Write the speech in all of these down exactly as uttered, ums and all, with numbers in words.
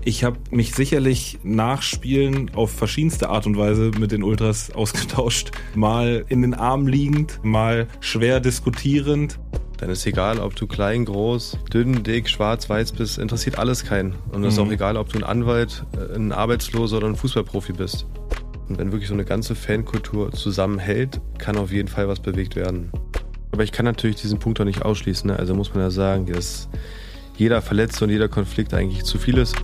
Ich habe mich sicherlich nach Spielen auf verschiedenste Art und Weise mit den Ultras ausgetauscht. Mal in den Armen liegend, mal schwer diskutierend. Dann ist egal, ob du klein, groß, dünn, dick, schwarz, weiß bist, interessiert alles keinen. Und es ist Mhm. auch egal, ob du ein Anwalt, ein Arbeitsloser oder ein Fußballprofi bist. Und wenn wirklich so eine ganze Fankultur zusammenhält, kann auf jeden Fall was bewegt werden. Aber ich kann natürlich diesen Punkt auch nicht ausschließen. Ne? Also muss man ja sagen, dass jeder Verletzte und jeder Konflikt eigentlich zu viel ist.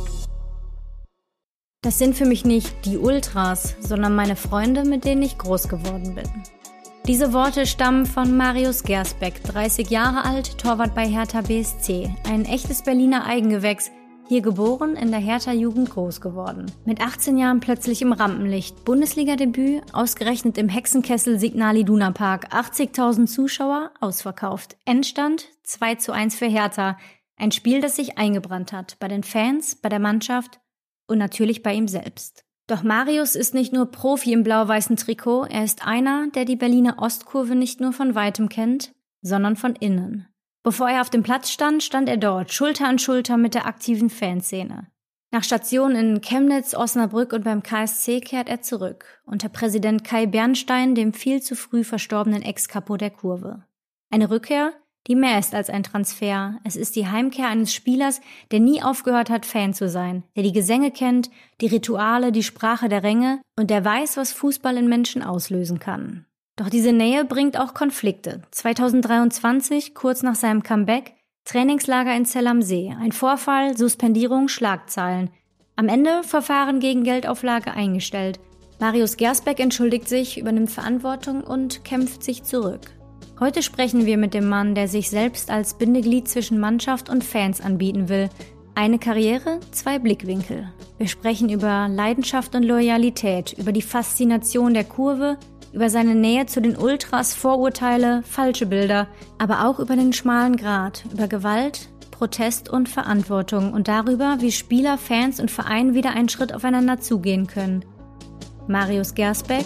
Das sind für mich nicht die Ultras, sondern meine Freunde, mit denen ich groß geworden bin. Diese Worte stammen von Marius Gersbeck, dreißig Jahre alt, Torwart bei Hertha B S C. Ein echtes Berliner Eigengewächs, hier geboren, in der Hertha-Jugend groß geworden. Mit achtzehn Jahren plötzlich im Rampenlicht. Bundesliga-Debüt, ausgerechnet im Hexenkessel Signal Iduna Park. achtzigtausend Zuschauer, ausverkauft. Endstand zwei zu eins für Hertha. Ein Spiel, das sich eingebrannt hat. Bei den Fans, bei der Mannschaft und natürlich bei ihm selbst. Doch Marius ist nicht nur Profi im blau-weißen Trikot, er ist einer, der die Berliner Ostkurve nicht nur von Weitem kennt, sondern von innen. Bevor er auf dem Platz stand, stand er dort, Schulter an Schulter mit der aktiven Fanszene. Nach Stationen in Chemnitz, Osnabrück und beim K S C kehrt er zurück, unter Präsident Kai Bernstein, dem viel zu früh verstorbenen Ex-Capo der Kurve. Eine Rückkehr, die mehr ist als ein Transfer. Es ist die Heimkehr eines Spielers, der nie aufgehört hat, Fan zu sein, der die Gesänge kennt, die Rituale, die Sprache der Ränge und der weiß, was Fußball in Menschen auslösen kann. Doch diese Nähe bringt auch Konflikte. zweitausenddreiundzwanzig, kurz nach seinem Comeback, Trainingslager in Zell am See. Ein Vorfall, Suspendierung, Schlagzeilen. Am Ende Verfahren gegen Geldauflage eingestellt. Marius Gersbeck entschuldigt sich, übernimmt Verantwortung und kämpft sich zurück. Heute sprechen wir mit dem Mann, der sich selbst als Bindeglied zwischen Mannschaft und Fans anbieten will. Eine Karriere, zwei Blickwinkel. Wir sprechen über Leidenschaft und Loyalität, über die Faszination der Kurve, über seine Nähe zu den Ultras, Vorurteile, falsche Bilder, aber auch über den schmalen Grat, über Gewalt, Protest und Verantwortung und darüber, wie Spieler, Fans und Verein wieder einen Schritt aufeinander zugehen können. Marius Gersbeck,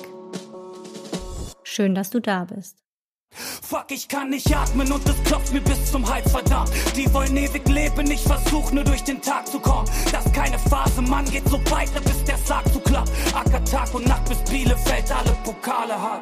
schön, dass du da bist. Fuck, ich kann nicht atmen und es klopft mir bis zum Hals, verdammt. Die wollen ewig leben, ich versuch nur durch den Tag zu kommen. Das ist keine Phase, Mann, geht so weiter, bis der Sarg zu klappt. Acker Tag und Nacht, bis Bielefeld alle Pokale hat.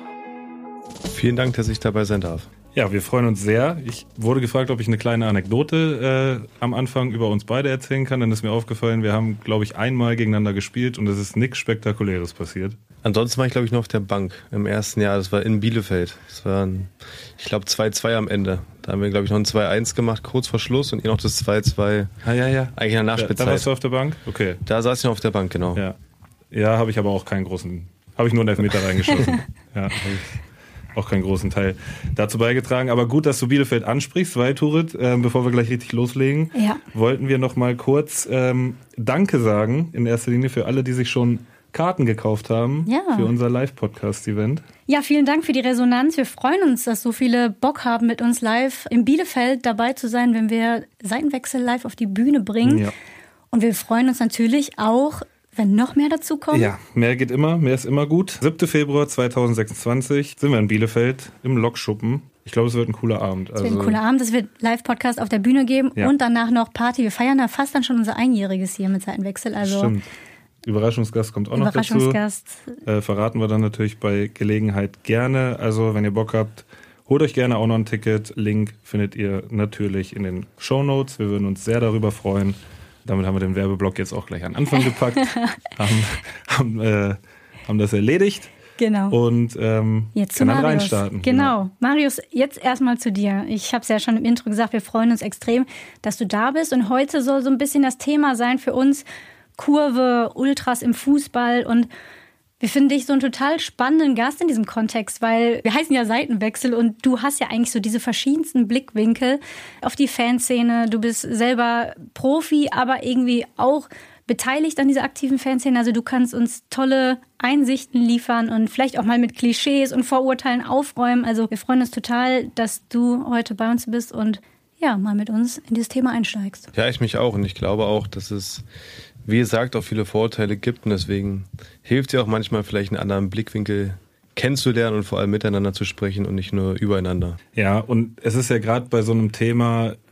Vielen Dank, dass ich dabei sein darf. Ja, wir freuen uns sehr. Ich wurde gefragt, ob ich eine kleine Anekdote äh, am Anfang über uns beide erzählen kann. Dann ist mir aufgefallen, wir haben, glaube ich, einmal gegeneinander gespielt und es ist nichts Spektakuläres passiert. Ansonsten war ich, glaube ich, noch auf der Bank im ersten Jahr. Das war in Bielefeld. Das war, ein, ich glaube, zwei zwei am Ende. Da haben wir, glaube ich, noch ein zwei eins gemacht, kurz vor Schluss und ihr noch das zwei zwei. Ah, ja, ja. Eigentlich in der Nachspielzeit. Da, da warst du auf der Bank? Okay. Da saß ich noch auf der Bank, genau. Ja, ja, habe ich aber auch keinen großen, habe ich nur einen Elfmeter reingeschossen. Ja, habe ich auch keinen großen Teil dazu beigetragen. Aber gut, dass du Bielefeld ansprichst, weil, Turit, äh, bevor wir gleich richtig loslegen, ja. wollten wir noch mal kurz ähm, Danke sagen, in erster Linie für alle, die sich schon Karten gekauft haben ja. für unser Live-Podcast-Event. Ja, vielen Dank für die Resonanz. Wir freuen uns, dass so viele Bock haben, mit uns live in Bielefeld dabei zu sein, wenn wir Seitenwechsel live auf die Bühne bringen. Ja. Und wir freuen uns natürlich auch, wenn noch mehr dazu kommt. Ja, mehr geht immer, mehr ist immer gut. siebter Februar zweitausendsechsundzwanzig sind wir in Bielefeld im Lokschuppen. Ich glaube, es wird ein cooler Abend. Es wird ein cooler Abend, es wird Live-Podcast auf der Bühne geben ja. und danach noch Party. Wir feiern da fast dann schon unser Einjähriges hier mit Seitenwechsel. Also stimmt. Überraschungsgast kommt auch noch dazu. Überraschungsgast. Äh, verraten wir dann natürlich bei Gelegenheit gerne. Also wenn ihr Bock habt, holt euch gerne auch noch ein Ticket. Link findet ihr natürlich in den Shownotes. Wir würden uns sehr darüber freuen. Damit haben wir den Werbeblock jetzt auch gleich an Anfang gepackt. haben, haben, äh, haben das erledigt. Genau. Und ähm, jetzt können zu dann Marius. reinstarten. Genau. genau. Marius, jetzt erstmal zu dir. Ich habe es ja schon im Intro gesagt, wir freuen uns extrem, dass du da bist. Und heute soll so ein bisschen das Thema sein für uns, Kurve, Ultras im Fußball. Und wir finden dich so einen total spannenden Gast in diesem Kontext, weil wir heißen ja Seitenwechsel und du hast ja eigentlich so diese verschiedensten Blickwinkel auf die Fanszene. Du bist selber Profi, aber irgendwie auch beteiligt an dieser aktiven Fanszene. Also du kannst uns tolle Einsichten liefern und vielleicht auch mal mit Klischees und Vorurteilen aufräumen. Also wir freuen uns total, dass du heute bei uns bist und ja, mal mit uns in dieses Thema einsteigst. Ja, ich mich auch und ich glaube auch, dass es, wie gesagt, auch viele Vorurteile gibt und deswegen hilft es ja auch manchmal vielleicht einen anderen Blickwinkel kennenzulernen und vor allem miteinander zu sprechen und nicht nur übereinander. Ja, und es ist ja gerade bei so einem Thema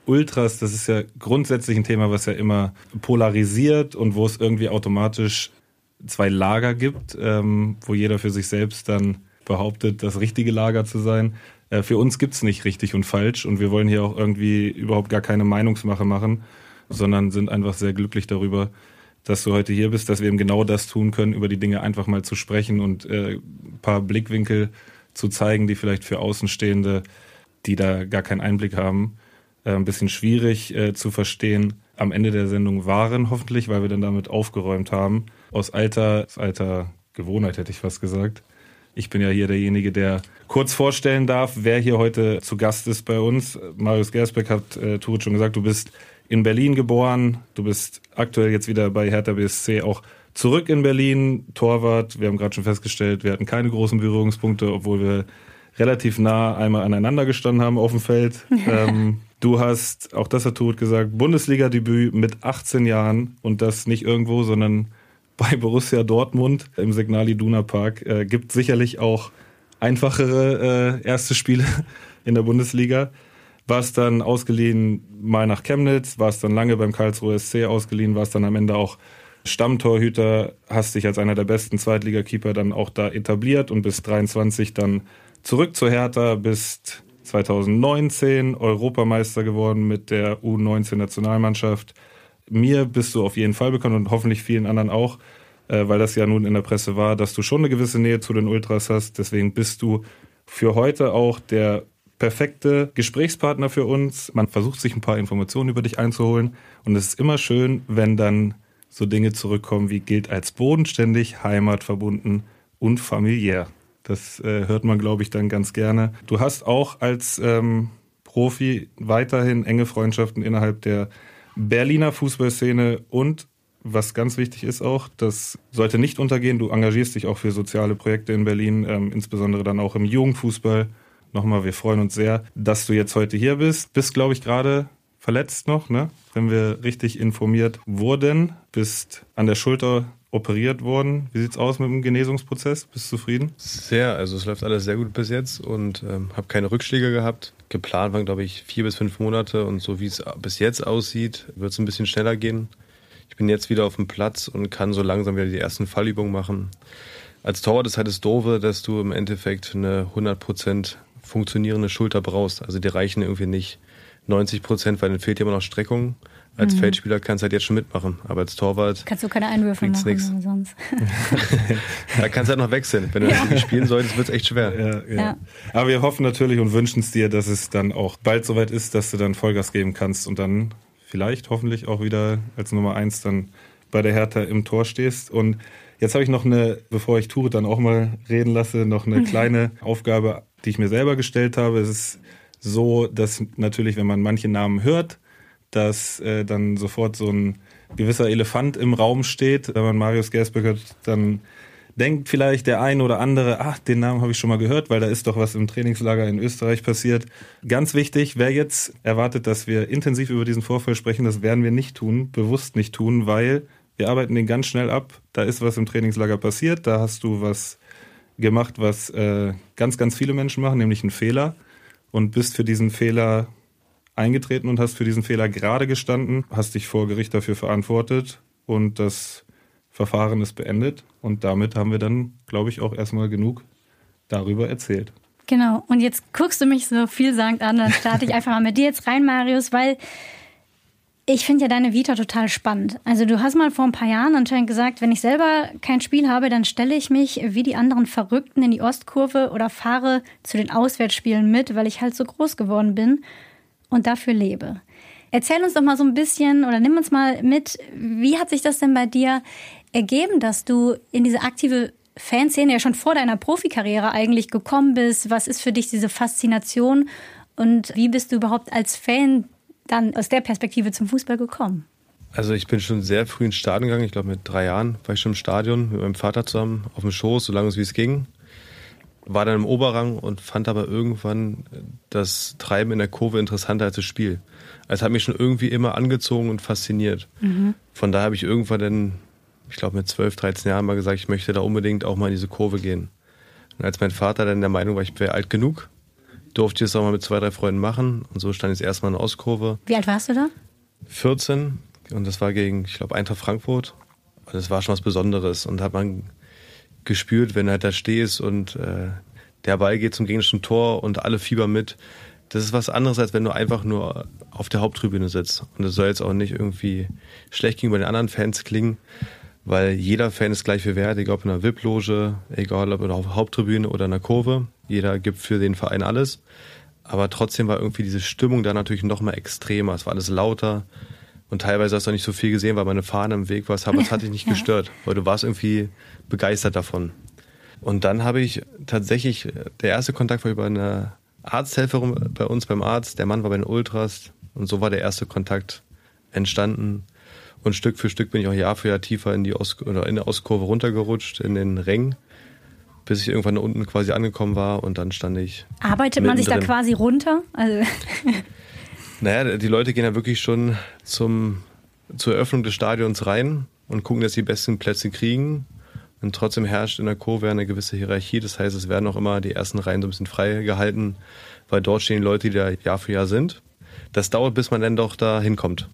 Ultras, das ist ja grundsätzlich ein Thema, was ja immer polarisiert und wo es irgendwie automatisch zwei Lager gibt, ähm, wo jeder für sich selbst dann behauptet, das richtige Lager zu sein. Äh, für uns gibt's nicht richtig und falsch und wir wollen hier auch irgendwie überhaupt gar keine Meinungsmache machen, sondern sind einfach sehr glücklich darüber, dass du heute hier bist, dass wir eben genau das tun können, über die Dinge einfach mal zu sprechen und äh, ein paar Blickwinkel zu zeigen, die vielleicht für Außenstehende, die da gar keinen Einblick haben, äh, ein bisschen schwierig äh, zu verstehen, am Ende der Sendung waren, hoffentlich, weil wir dann damit aufgeräumt haben. Aus alter, aus alter Gewohnheit hätte ich fast gesagt. Ich bin ja hier derjenige, der kurz vorstellen darf, wer hier heute zu Gast ist bei uns. Marius Gersbeck hat äh, Turit schon gesagt, du bist in Berlin geboren, du bist aktuell jetzt wieder bei Hertha B S C auch zurück in Berlin, Torwart. Wir haben gerade schon festgestellt, wir hatten keine großen Berührungspunkte, obwohl wir relativ nah einmal aneinander gestanden haben auf dem Feld. ähm, du hast, auch das hat Turit gesagt, Bundesliga-Debüt mit achtzehn Jahren und das nicht irgendwo, sondern bei Borussia Dortmund im Signal Iduna Park. Äh, gibt sicherlich auch einfachere äh, erste Spiele in der Bundesliga. Warst dann ausgeliehen mal nach Chemnitz, warst dann lange beim Karlsruher S C ausgeliehen, warst dann am Ende auch Stammtorhüter, hast dich als einer der besten Zweitligakeeper dann auch da etabliert und bis dreiundzwanzig dann zurück zu Hertha, bist zweitausendneunzehn Europameister geworden mit der U neunzehn Nationalmannschaft. Mir bist du auf jeden Fall bekannt und hoffentlich vielen anderen auch, äh, weil das ja nun in der Presse war, dass du schon eine gewisse Nähe zu den Ultras hast. Deswegen bist du für heute auch der perfekte Gesprächspartner für uns. Man versucht sich ein paar Informationen über dich einzuholen und es ist immer schön, wenn dann so Dinge zurückkommen wie gilt als bodenständig, heimatverbunden und familiär. Das äh, hört man, glaube ich, dann ganz gerne. Du hast auch als ähm, Profi weiterhin enge Freundschaften innerhalb der Berliner Fußballszene und was ganz wichtig ist auch, das sollte nicht untergehen, du engagierst dich auch für soziale Projekte in Berlin, ähm, insbesondere dann auch im Jugendfußball. Nochmal, wir freuen uns sehr, dass du jetzt heute hier bist. Bist, glaube ich, gerade verletzt noch, ne? Wenn wir richtig informiert wurden. Bist an der Schulter operiert worden. Wie sieht's aus mit dem Genesungsprozess? Bist du zufrieden? Sehr, also es läuft alles sehr gut bis jetzt und ähm, habe keine Rückschläge gehabt. Geplant waren, glaube ich, vier bis fünf Monate und so wie es bis jetzt aussieht, wird es ein bisschen schneller gehen. Ich bin jetzt wieder auf dem Platz und kann so langsam wieder die ersten Fallübungen machen. Als Torwart ist halt das Doofe, dass du im Endeffekt eine hundert Prozent funktionierende Schulter brauchst. Also die reichen irgendwie nicht neunzig Prozent, weil dann fehlt dir immer noch Streckung. Als mhm. Feldspieler kannst du halt jetzt schon mitmachen, aber als Torwart kannst du keine Einwürfe machen nix. Sonst. Da kannst du halt noch wechseln. Wenn du ja. das spielen solltest, wird es echt schwer. Ja, ja. Ja. Aber wir hoffen natürlich und wünschen es dir, dass es dann auch bald soweit ist, dass du dann Vollgas geben kannst und dann vielleicht hoffentlich auch wieder als Nummer eins dann bei der Hertha im Tor stehst. Und jetzt habe ich noch eine, bevor ich Turit dann auch mal reden lasse, noch eine kleine Aufgabe, die ich mir selber gestellt habe. Es ist so, dass natürlich, wenn man manche Namen hört, dass äh, dann sofort so ein gewisser Elefant im Raum steht. Wenn man Marius Gersbeck hört, dann denkt vielleicht der ein oder andere, ach, den Namen habe ich schon mal gehört, weil da ist doch was im Trainingslager in Österreich passiert. Ganz wichtig, wer jetzt erwartet, dass wir intensiv über diesen Vorfall sprechen, das werden wir nicht tun, bewusst nicht tun, weil wir arbeiten den ganz schnell ab. Da ist was im Trainingslager passiert, da hast du was gemacht, was äh, ganz, ganz viele Menschen machen, nämlich einen Fehler und bist für diesen Fehler eingetreten und hast für diesen Fehler gerade gestanden, hast dich vor Gericht dafür verantwortet und das Verfahren ist beendet und damit haben wir dann, glaube ich, auch erstmal genug darüber erzählt. Genau, und jetzt guckst du mich so vielsagend an, dann starte ich einfach mal mit dir jetzt rein, Marius, weil ich finde ja deine Vita total spannend. Also du hast mal vor ein paar Jahren anscheinend gesagt, wenn ich selber kein Spiel habe, dann stelle ich mich wie die anderen Verrückten in die Ostkurve oder fahre zu den Auswärtsspielen mit, weil ich halt so groß geworden bin und dafür lebe. Erzähl uns doch mal so ein bisschen oder nimm uns mal mit, wie hat sich das denn bei dir ergeben, dass du in diese aktive Fanszene ja schon vor deiner Profikarriere eigentlich gekommen bist? Was ist für dich diese Faszination und wie bist du überhaupt als Fan dann aus der Perspektive zum Fußball gekommen? Also ich bin schon sehr früh ins Stadion gegangen. Ich glaube mit drei Jahren war ich schon im Stadion mit meinem Vater zusammen auf dem Schoß, so lange es wie es ging. War dann im Oberrang und fand aber irgendwann das Treiben in der Kurve interessanter als das Spiel. Es hat mich schon irgendwie immer angezogen und fasziniert. Mhm. Von daher habe ich irgendwann dann, ich glaube mit zwölf, dreizehn Jahren mal gesagt, ich möchte da unbedingt auch mal in diese Kurve gehen. Und als mein Vater dann der Meinung war, ich wäre alt genug, durfte ich es auch mal mit zwei, drei Freunden machen. Und so stand ich erstmal in der Ostkurve. Wie alt warst du da? vierzehn. Und das war gegen, ich glaube, Eintracht Frankfurt. Und das war schon was Besonderes. Und da hat man gespürt, wenn du halt da stehst und äh, der Ball geht zum gegnerischen Tor und alle fiebern mit. Das ist was anderes, als wenn du einfach nur auf der Haupttribüne sitzt. Und das soll jetzt auch nicht irgendwie schlecht gegenüber den anderen Fans klingen, weil jeder Fan ist gleich viel wert, egal ob in einer V I P-Loge, egal ob auf der Haupttribüne oder in der Kurve. Jeder gibt für den Verein alles. Aber trotzdem war irgendwie diese Stimmung da natürlich noch mal extremer. Es war alles lauter. Und teilweise hast du auch nicht so viel gesehen, weil meine Fahne im Weg war. Aber es hat dich nicht gestört, weil du warst irgendwie begeistert davon. Und dann habe ich tatsächlich, der erste Kontakt war über eine Arzthelferin bei uns beim Arzt. Der Mann war bei den Ultras. Und so war der erste Kontakt entstanden. Und Stück für Stück bin ich auch Jahr für Jahr tiefer in die Ost- oder in der Ostkurve runtergerutscht, in den Rängen, bis ich irgendwann unten quasi angekommen war und dann stand ich. Arbeitet man sich da quasi runter? Also naja, die Leute gehen ja wirklich schon zum, zur Eröffnung des Stadions rein und gucken, dass sie die besten Plätze kriegen. Und trotzdem herrscht in der Kurve eine gewisse Hierarchie. Das heißt, es werden auch immer die ersten Reihen so ein bisschen frei gehalten, weil dort stehen die Leute, die da Jahr für Jahr sind. Das dauert, bis man dann doch da hinkommt.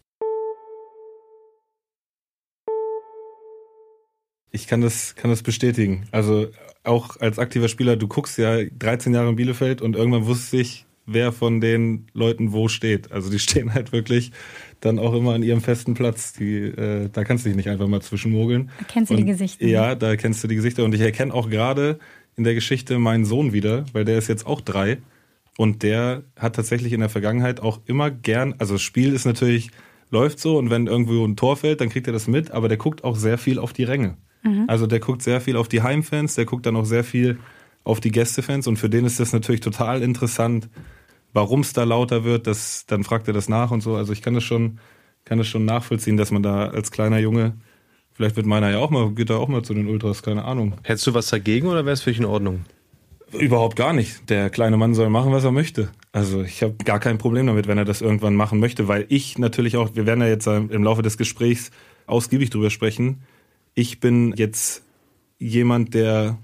Ich kann das, kann das bestätigen. Also auch als aktiver Spieler, du guckst ja dreizehn Jahre in Bielefeld und irgendwann wusste ich, wer von den Leuten wo steht. Also die stehen halt wirklich dann auch immer an ihrem festen Platz. Die, äh, da kannst du dich nicht einfach mal zwischenmogeln. Da kennst du und, die Gesichter. Ja, da kennst du die Gesichter. Und ich erkenne auch gerade in der Geschichte meinen Sohn wieder, weil der ist jetzt auch drei. Und der hat tatsächlich in der Vergangenheit auch immer gern, also das Spiel ist natürlich, läuft so und wenn irgendwo ein Tor fällt, dann kriegt er das mit, aber der guckt auch sehr viel auf die Ränge. Mhm. Also der guckt sehr viel auf die Heimfans, der guckt dann auch sehr viel auf die Gästefans und für den ist das natürlich total interessant, warum es da lauter wird, das, dann fragt er das nach und so. Also ich kann das schon, kann das schon nachvollziehen, dass man da als kleiner Junge, vielleicht wird meiner ja auch mal, geht er auch mal zu den Ultras, keine Ahnung. Hättest du was dagegen oder wäre es für dich in Ordnung? Überhaupt gar nicht. Der kleine Mann soll machen, was er möchte. Also ich habe gar kein Problem damit, wenn er das irgendwann machen möchte, weil ich natürlich auch, wir werden ja jetzt im Laufe des Gesprächs ausgiebig drüber sprechen, ich bin jetzt jemand, der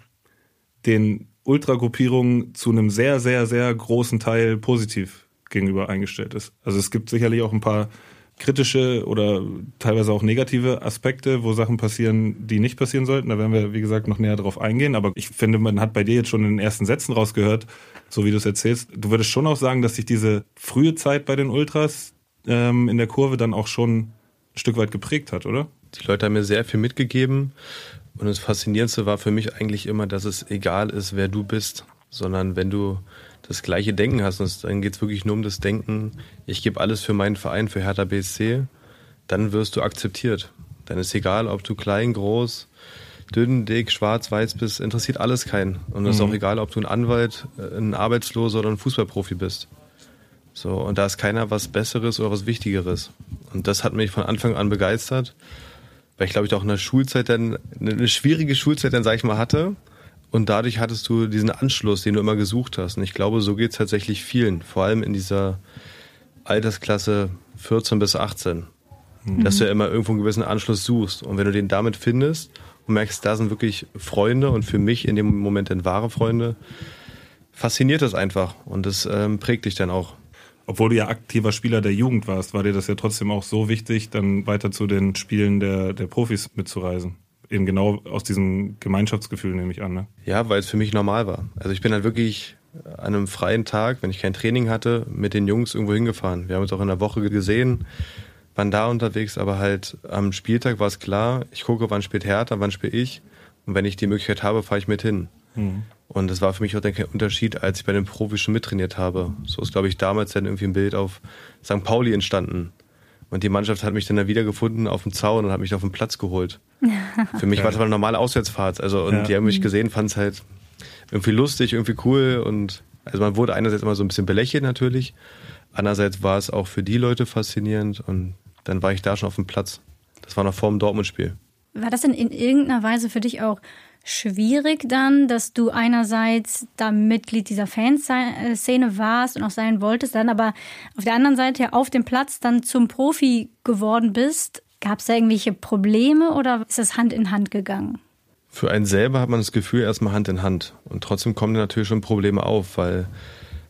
den Ultragruppierungen zu einem sehr, sehr, sehr großen Teil positiv gegenüber eingestellt ist. Also es gibt sicherlich auch ein paar kritische oder teilweise auch negative Aspekte, wo Sachen passieren, die nicht passieren sollten. Da werden wir, wie gesagt, noch näher drauf eingehen. Aber ich finde, man hat bei dir jetzt schon in den ersten Sätzen rausgehört, so wie du es erzählst. Du würdest schon auch sagen, dass sich diese frühe Zeit bei den Ultras ähm, in der Kurve dann auch schon ein Stück weit geprägt hat, oder? Die Leute haben mir sehr viel mitgegeben. Und das Faszinierendste war für mich eigentlich immer, dass es egal ist, wer du bist, sondern wenn du das gleiche Denken hast, und dann geht es wirklich nur um das Denken, ich gebe alles für meinen Verein, für Hertha B S C, dann wirst du akzeptiert. Dann ist egal, ob du klein, groß, dünn, dick, schwarz, weiß bist, interessiert alles keinen. Und es mhm. ist auch egal, ob du ein Anwalt, ein Arbeitsloser oder ein Fußballprofi bist. So, und da ist keiner was Besseres oder was Wichtigeres. Und das hat mich von Anfang an begeistert, weil ich glaube ich auch in der Schulzeit dann, eine schwierige Schulzeit dann, sag ich mal, hatte. Und dadurch hattest du diesen Anschluss, den du immer gesucht hast. Und ich glaube, so geht es tatsächlich vielen, vor allem in dieser Altersklasse vierzehn bis achtzehn, mhm. dass du ja immer irgendwo einen gewissen Anschluss suchst. Und wenn du den damit findest und merkst, da sind wirklich Freunde und für mich in dem Moment dann wahre Freunde, fasziniert das einfach und das ähm, prägt dich dann auch. Obwohl du ja aktiver Spieler der Jugend warst, war dir das ja trotzdem auch so wichtig, dann weiter zu den Spielen der, der Profis mitzureisen. Eben genau aus diesem Gemeinschaftsgefühl, nehme ich an, ne? Ja, weil es für mich normal war. Also ich bin halt wirklich an einem freien Tag, wenn ich kein Training hatte, mit den Jungs irgendwo hingefahren. Wir haben uns auch in der Woche gesehen, waren da unterwegs, aber halt am Spieltag war es klar, ich gucke, wann spielt Hertha, wann spiele ich. Und wenn ich die Möglichkeit habe, fahre ich mit hin. Mhm. Und das war für mich auch denke ich, ein Unterschied, als ich bei den Profis schon mittrainiert habe. So ist, glaube ich, damals dann irgendwie ein Bild auf Sankt Pauli entstanden. Und die Mannschaft hat mich dann da wiedergefunden auf dem Zaun und hat mich auf den Platz geholt. Für mich war das aber eine normale Auswärtsfahrt. Also, und ja. die haben mich gesehen, fanden es halt irgendwie lustig, irgendwie cool. Und also man wurde einerseits immer so ein bisschen belächelt natürlich. Andererseits war es auch für die Leute faszinierend. Und dann war ich da schon auf dem Platz. Das war noch vor dem Dortmund-Spiel. War das denn in irgendeiner Weise für dich auch schwierig dann, dass du einerseits da Mitglied dieser Fanszene warst und auch sein wolltest, dann aber auf der anderen Seite ja auf dem Platz dann zum Profi geworden bist? Gab es da irgendwelche Probleme oder ist das Hand in Hand gegangen? Für einen selber hat man das Gefühl erstmal Hand in Hand. Und trotzdem kommen natürlich schon Probleme auf, weil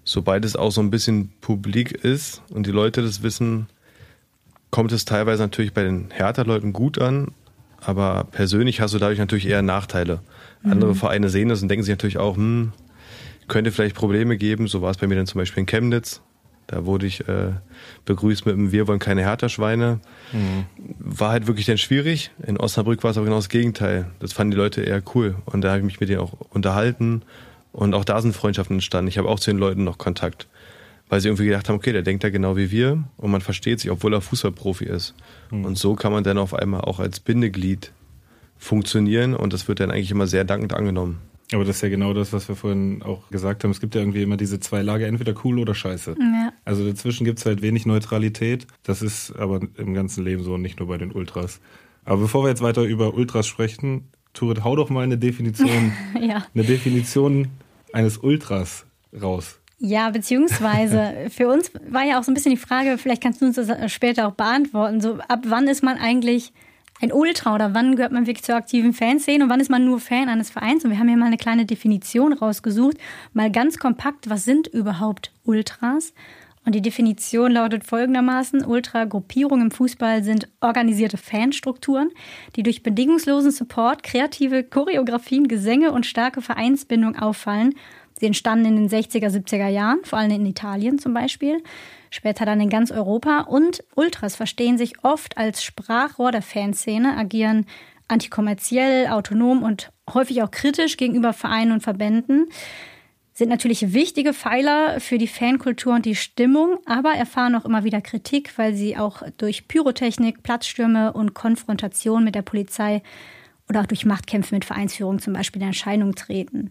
sobald es auch so ein bisschen publik ist und die Leute das wissen, kommt es teilweise natürlich bei den Hertha-Leuten gut an, aber persönlich hast du dadurch natürlich eher Nachteile. Mhm. Andere Vereine sehen das und denken sich natürlich auch, hm, könnte vielleicht Probleme geben. So war es bei mir dann zum Beispiel in Chemnitz. Da wurde ich äh, begrüßt mit einem Wir wollen keine Hertha-Schweine. Mhm. War halt wirklich dann schwierig. In Osnabrück war es aber genau das Gegenteil. Das fanden die Leute eher cool. Und da habe ich mich mit denen auch unterhalten. Und auch da sind Freundschaften entstanden. Ich habe auch zu den Leuten noch Kontakt. Weil sie irgendwie gedacht haben, okay, der denkt ja genau wie wir. Und man versteht sich, obwohl er Fußballprofi ist. Mhm. Und so kann man dann auf einmal auch als Bindeglied funktionieren. Und das wird dann eigentlich immer sehr dankend angenommen. Aber das ist ja genau das, was wir vorhin auch gesagt haben. Es gibt ja irgendwie immer diese zwei Lager, entweder cool oder scheiße. Ja. Also dazwischen gibt es halt wenig Neutralität. Das ist aber im ganzen Leben so und nicht nur bei den Ultras. Aber bevor wir jetzt weiter über Ultras sprechen, Turit, hau doch mal eine Definition, ja. eine Definition eines Ultras raus. Ja, beziehungsweise für uns war ja auch so ein bisschen die Frage, vielleicht kannst du uns das später auch beantworten, so ab wann ist man eigentlich ein Ultra oder wann gehört man wirklich zur aktiven Fanszene und wann ist man nur Fan eines Vereins? Und wir haben hier mal eine kleine Definition rausgesucht, mal ganz kompakt, was sind überhaupt Ultras? Und die Definition lautet folgendermaßen: Ultra-Gruppierungen im Fußball sind organisierte Fanstrukturen, die durch bedingungslosen Support, kreative Choreografien, Gesänge und starke Vereinsbindung auffallen. Sie entstanden in den sechziger, siebziger Jahren, vor allem in Italien zum Beispiel, später dann in ganz Europa. Und Ultras verstehen sich oft als Sprachrohr der Fanszene, agieren antikommerziell, autonom und häufig auch kritisch gegenüber Vereinen und Verbänden, sind natürlich wichtige Pfeiler für die Fankultur und die Stimmung, aber erfahren auch immer wieder Kritik, weil sie auch durch Pyrotechnik, Platzstürme und Konfrontation mit der Polizei oder auch durch Machtkämpfe mit Vereinsführung zum Beispiel in Erscheinung treten.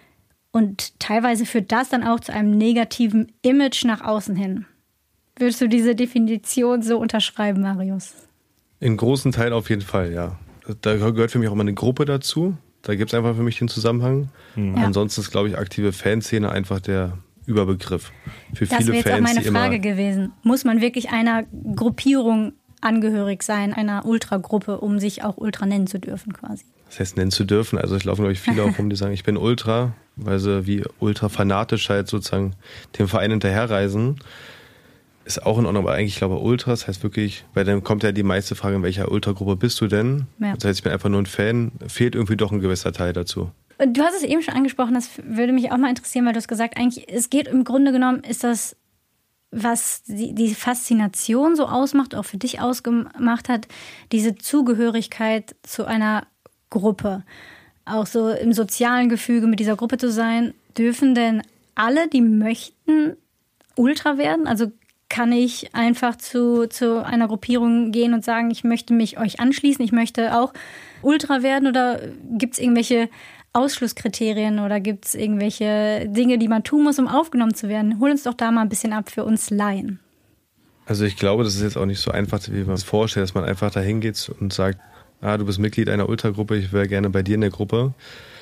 Und teilweise führt das dann auch zu einem negativen Image nach außen hin. Würdest du diese Definition so unterschreiben, Marius? In großen Teilen auf jeden Fall, ja. Da gehört für mich auch immer eine Gruppe dazu. Da gibt es einfach für mich den Zusammenhang. Mhm. Ja. Ansonsten ist, glaube ich, aktive Fanszene einfach der Überbegriff. Für das viele wäre jetzt Fans, auch meine die Frage immer gewesen. Muss man wirklich einer Gruppierung angehörig sein, einer Ultragruppe, um sich auch Ultra nennen zu dürfen quasi? Das heißt, nennen zu dürfen. Also es laufen, glaube ich, viele auch rum, die sagen, ich bin Ultra, weil sie wie ultra fanatisch halt sozusagen dem Verein hinterherreisen. Ist auch in Ordnung, aber eigentlich, ich glaube, Ultras heißt wirklich, weil dann kommt ja die meiste Frage, in welcher Ultragruppe bist du denn? Ja. Das heißt, ich bin einfach nur ein Fan, fehlt irgendwie doch ein gewisser Teil dazu. Und du hast es eben schon angesprochen, das würde mich auch mal interessieren, weil du hast gesagt, eigentlich, es geht im Grunde genommen, ist das, was die, die Faszination so ausmacht, auch für dich ausgemacht hat, diese Zugehörigkeit zu einer Gruppe. Auch so im sozialen Gefüge mit dieser Gruppe zu sein. Dürfen denn alle, die möchten, Ultra werden? Also kann ich einfach zu, zu einer Gruppierung gehen und sagen, ich möchte mich euch anschließen, ich möchte auch Ultra werden? Oder gibt es irgendwelche Ausschlusskriterien oder gibt es irgendwelche Dinge, die man tun muss, um aufgenommen zu werden? Hol uns doch da mal ein bisschen ab für uns Laien. Also ich glaube, das ist jetzt auch nicht so einfach, wie man es vorstellt, dass man einfach da hingeht und sagt, ah, du bist Mitglied einer Ultragruppe, ich wäre gerne bei dir in der Gruppe.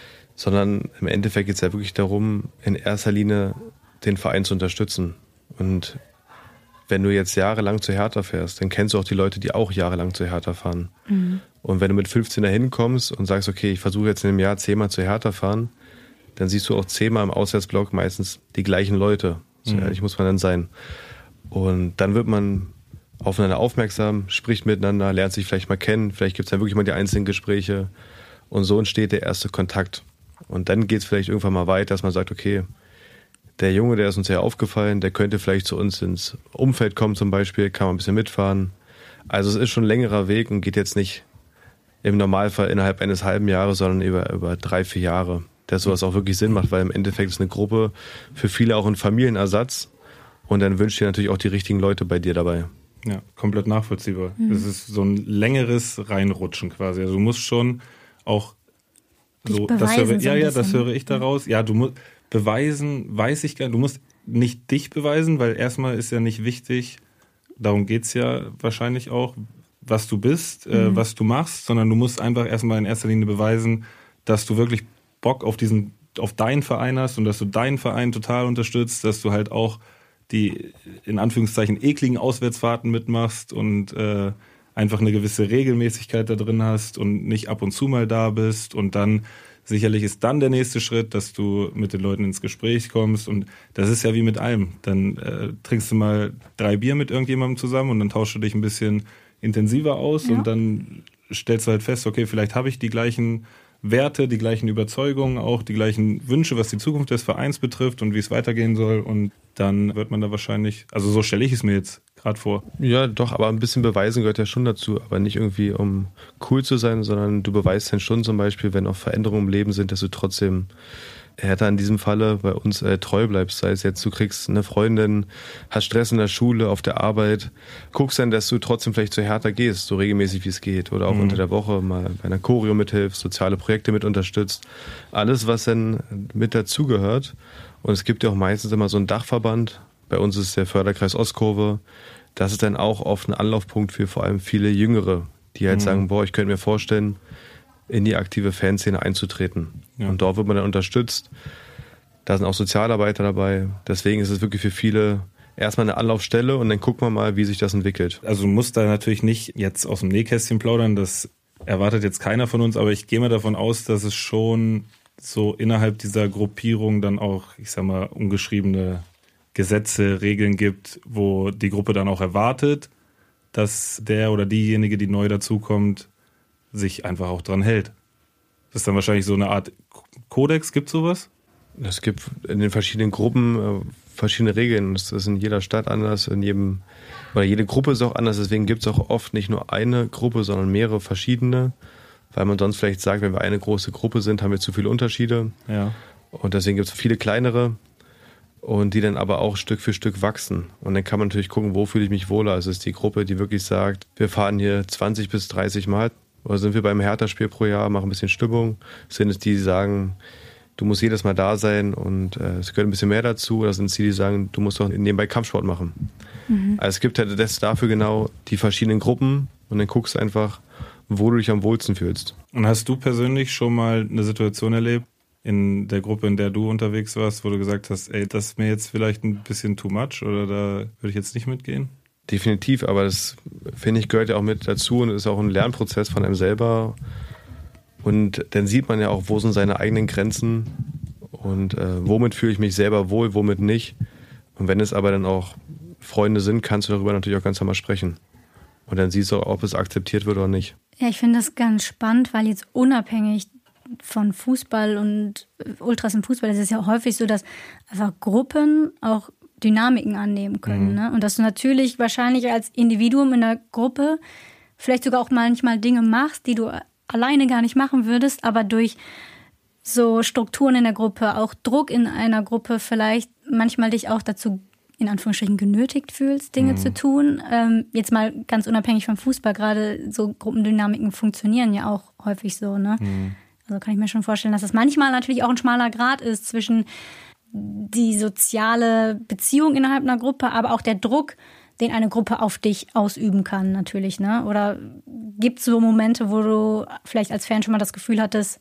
Sondern im Endeffekt geht es ja wirklich darum, in erster Linie den Verein zu unterstützen. Und wenn du jetzt jahrelang zu Hertha fährst, dann kennst du auch die Leute, die auch jahrelang zu Hertha fahren. Mhm. Und wenn du mit fünfzehn da hinkommst und sagst, okay, ich versuche jetzt in einem Jahr zehnmal zu Hertha fahren, dann siehst du auch zehnmal im Auswärtsblock meistens die gleichen Leute. So mhm. ehrlich muss man dann sein. Und dann wird man aufeinander aufmerksam, spricht miteinander, lernt sich vielleicht mal kennen, vielleicht gibt es dann wirklich mal die einzelnen Gespräche. Und so entsteht der erste Kontakt. Und dann geht es vielleicht irgendwann mal weiter, dass man sagt, okay, der Junge, der ist uns sehr aufgefallen, der könnte vielleicht zu uns ins Umfeld kommen zum Beispiel, kann man ein bisschen mitfahren. Also es ist schon ein längerer Weg und geht jetzt nicht im Normalfall innerhalb eines halben Jahres, sondern über, über drei, vier Jahre, dass sowas auch wirklich Sinn macht, weil im Endeffekt ist eine Gruppe für viele auch ein Familienersatz und dann wünscht dir natürlich auch die richtigen Leute bei dir dabei. Ja, komplett nachvollziehbar. Mhm. Es ist so ein längeres Reinrutschen quasi. Also du musst schon auch so, das höre, ja, ja, das höre ich daraus. Ja, du musst beweisen, weiß ich gar nicht. Du musst nicht dich beweisen, weil erstmal ist ja nicht wichtig, darum geht's ja wahrscheinlich auch, was du bist, mhm. äh, was du machst, sondern du musst einfach erstmal in erster Linie beweisen, dass du wirklich Bock auf diesen, auf deinen Verein hast und dass du deinen Verein total unterstützt, dass du halt auch die in Anführungszeichen ekligen Auswärtsfahrten mitmachst und äh, einfach eine gewisse Regelmäßigkeit da drin hast und nicht ab und zu mal da bist und dann Sicherlich ist dann der nächste Schritt, dass du mit den Leuten ins Gespräch kommst und das ist ja wie mit allem. Dann äh, trinkst du mal drei Bier mit irgendjemandem zusammen und dann tauschst du dich ein bisschen intensiver aus ja. und dann stellst du halt fest, okay, vielleicht habe ich die gleichen Werte, die gleichen Überzeugungen, auch die gleichen Wünsche, was die Zukunft des Vereins betrifft und wie es weitergehen soll und dann wird man da wahrscheinlich, also so stelle ich es mir jetzt gerade vor. Ja, doch, aber ein bisschen beweisen gehört ja schon dazu, aber nicht irgendwie, um cool zu sein, sondern du beweist dann schon zum Beispiel, wenn auch Veränderungen im Leben sind, dass du trotzdem Hertha in diesem Falle bei uns äh, treu bleibst. Sei es jetzt, du kriegst eine Freundin, hast Stress in der Schule, auf der Arbeit, guckst dann, dass du trotzdem vielleicht zu Hertha gehst, so regelmäßig wie es geht. Oder auch mhm. unter der Woche mal bei einer Choreo mithilfst, soziale Projekte mit unterstützt. Alles, was dann mit dazugehört. Und es gibt ja auch meistens immer so einen Dachverband. Bei uns ist der Förderkreis Ostkurve. Das ist dann auch oft ein Anlaufpunkt für vor allem viele Jüngere, die halt mhm. sagen, boah, ich könnte mir vorstellen, in die aktive Fanszene einzutreten. Ja. Und dort wird man dann unterstützt. Da sind auch Sozialarbeiter dabei. Deswegen ist es wirklich für viele erstmal eine Anlaufstelle und dann gucken wir mal, wie sich das entwickelt. Also du musst da natürlich nicht jetzt aus dem Nähkästchen plaudern, das erwartet jetzt keiner von uns, aber ich gehe mal davon aus, dass es schon so innerhalb dieser Gruppierung dann auch, ich sag mal, ungeschriebene Gesetze, Regeln gibt, wo die Gruppe dann auch erwartet, dass der oder diejenige, die neu dazukommt, sich einfach auch dran hält. Das ist dann wahrscheinlich so eine Art Kodex, gibt es sowas? Es gibt in den verschiedenen Gruppen äh, verschiedene Regeln. Das ist in jeder Stadt anders, in jedem, oder jede Gruppe ist auch anders, deswegen gibt es auch oft nicht nur eine Gruppe, sondern mehrere verschiedene, weil man sonst vielleicht sagt, wenn wir eine große Gruppe sind, haben wir zu viele Unterschiede. Ja. Und deswegen gibt es viele kleinere und die dann aber auch Stück für Stück wachsen. Und dann kann man natürlich gucken, wo fühle ich mich wohler. Also es ist die Gruppe, die wirklich sagt, wir fahren hier zwanzig bis dreißig Mal. Oder sind wir beim Hertha-Spiel pro Jahr, machen ein bisschen Stimmung? Sind es die, die sagen, du musst jedes Mal da sein und äh, es gehört ein bisschen mehr dazu? Oder sind es die, die sagen, du musst doch nebenbei Kampfsport machen? Mhm. Also es gibt halt das dafür genau die verschiedenen Gruppen und dann guckst du einfach, wo du dich am wohlsten fühlst. Und hast du persönlich schon mal eine Situation erlebt, in der Gruppe, in der du unterwegs warst, wo du gesagt hast, ey, das ist mir jetzt vielleicht ein bisschen too much oder da würde ich jetzt nicht mitgehen? Definitiv, aber das, finde ich, gehört ja auch mit dazu und ist auch ein Lernprozess von einem selber. Und dann sieht man ja auch, wo sind seine eigenen Grenzen und äh, womit fühle ich mich selber wohl, womit nicht. Und wenn es aber dann auch Freunde sind, kannst du darüber natürlich auch ganz normal sprechen. Und dann siehst du auch, ob es akzeptiert wird oder nicht. Ja, ich finde das ganz spannend, weil jetzt unabhängig von Fußball und Ultras im Fußball ist es ja häufig so, dass einfach Gruppen auch Dynamiken annehmen können. Mhm. Ne? Und dass du natürlich wahrscheinlich als Individuum in der Gruppe vielleicht sogar auch manchmal Dinge machst, die du alleine gar nicht machen würdest, aber durch so Strukturen in der Gruppe, auch Druck in einer Gruppe vielleicht manchmal dich auch dazu in Anführungsstrichen genötigt fühlst, Dinge mhm. zu tun. Ähm, jetzt mal ganz unabhängig vom Fußball, gerade so Gruppendynamiken funktionieren ja auch häufig so. Ne? Mhm. Also kann ich mir schon vorstellen, dass das manchmal natürlich auch ein schmaler Grat ist zwischen die soziale Beziehung innerhalb einer Gruppe, aber auch der Druck, den eine Gruppe auf dich ausüben kann natürlich, ne? Oder gibt es so Momente, wo du vielleicht als Fan schon mal das Gefühl hattest,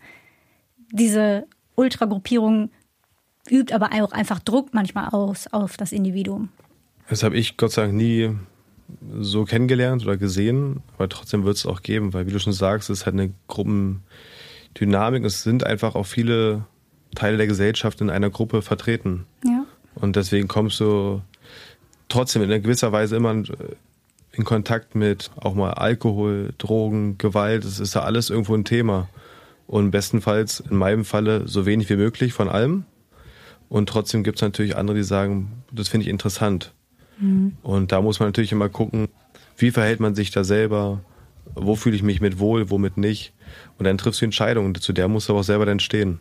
diese Ultragruppierung übt aber auch einfach Druck manchmal aus auf das Individuum? Das habe ich Gott sei Dank nie so kennengelernt oder gesehen, aber trotzdem wird es auch geben, weil wie du schon sagst, es ist halt eine Gruppendynamik, es sind einfach auch viele Teile der Gesellschaft in einer Gruppe vertreten. Ja. Und deswegen kommst du trotzdem in gewisser Weise immer in Kontakt mit auch mal Alkohol, Drogen, Gewalt. Das ist ja alles irgendwo ein Thema. Und bestenfalls, in meinem Falle, so wenig wie möglich von allem. Und trotzdem gibt es natürlich andere, die sagen, das finde ich interessant. Mhm. Und da muss man natürlich immer gucken, wie verhält man sich da selber, wo fühle ich mich mit wohl, womit nicht. Und dann triffst du Entscheidungen, zu der musst du aber auch selber dann stehen.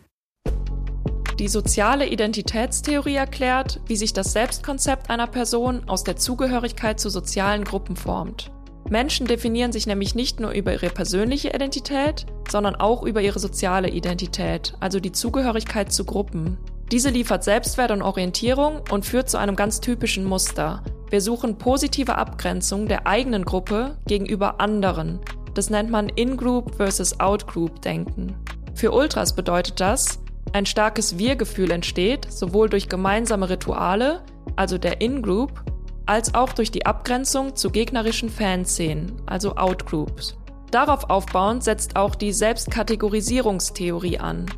Die soziale Identitätstheorie erklärt, wie sich das Selbstkonzept einer Person aus der Zugehörigkeit zu sozialen Gruppen formt. Menschen definieren sich nämlich nicht nur über ihre persönliche Identität, sondern auch über ihre soziale Identität, also die Zugehörigkeit zu Gruppen. Diese liefert Selbstwert und Orientierung und führt zu einem ganz typischen Muster. Wir suchen positive Abgrenzung der eigenen Gruppe gegenüber anderen. Das nennt man In-Group versus Out-Group-Denken. Für Ultras bedeutet das, ein starkes Wir-Gefühl entsteht, sowohl durch gemeinsame Rituale, also der In-Group, als auch durch die Abgrenzung zu gegnerischen Fanszenen, also Out-Groups. Darauf aufbauend setzt auch die Selbstkategorisierungstheorie an.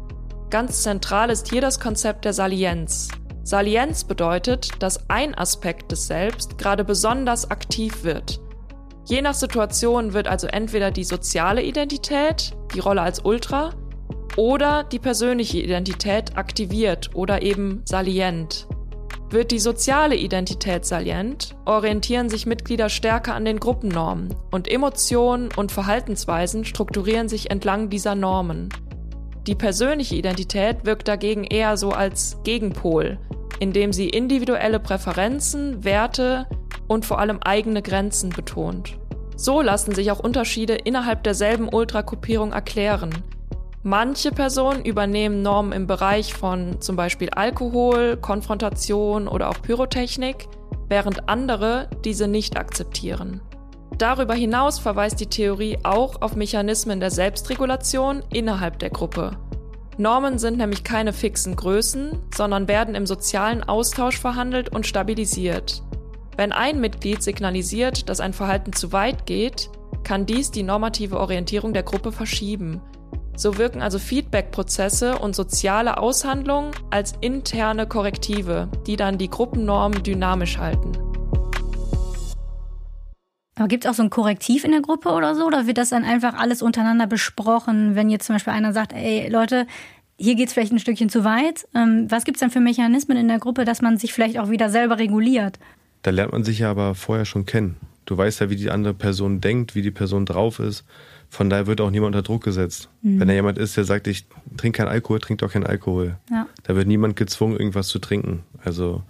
Ganz zentral ist hier das Konzept der Salienz. Salienz bedeutet, dass ein Aspekt des Selbst gerade besonders aktiv wird. Je nach Situation wird also entweder die soziale Identität, die Rolle als Ultra, oder die persönliche Identität aktiviert oder eben salient. Wird die soziale Identität salient, orientieren sich Mitglieder stärker an den Gruppennormen und Emotionen und Verhaltensweisen strukturieren sich entlang dieser Normen. Die persönliche Identität wirkt dagegen eher so als Gegenpol, indem sie individuelle Präferenzen, Werte und vor allem eigene Grenzen betont. So lassen sich auch Unterschiede innerhalb derselben Ultragruppierung erklären. Manche Personen übernehmen Normen im Bereich von zum Beispiel Alkohol, Konfrontation oder auch Pyrotechnik, während andere diese nicht akzeptieren. Darüber hinaus verweist die Theorie auch auf Mechanismen der Selbstregulation innerhalb der Gruppe. Normen sind nämlich keine fixen Größen, sondern werden im sozialen Austausch verhandelt und stabilisiert. Wenn ein Mitglied signalisiert, dass ein Verhalten zu weit geht, kann dies die normative Orientierung der Gruppe verschieben. So wirken also Feedback-Prozesse und soziale Aushandlungen als interne Korrektive, die dann die Gruppennormen dynamisch halten. Aber gibt es auch so ein Korrektiv in der Gruppe oder so? Oder wird das dann einfach alles untereinander besprochen, wenn jetzt zum Beispiel einer sagt, ey Leute, hier geht es vielleicht ein Stückchen zu weit. Ähm, was gibt es dann für Mechanismen in der Gruppe, dass man sich vielleicht auch wieder selber reguliert? Da lernt man sich ja aber vorher schon kennen. Du weißt ja, wie die andere Person denkt, wie die Person drauf ist. Von daher wird auch niemand unter Druck gesetzt. Mhm. Wenn da jemand ist, der sagt, ich trinke keinen Alkohol, trinkt auch keinen Alkohol. Ja. Da wird niemand gezwungen, irgendwas zu trinken. Also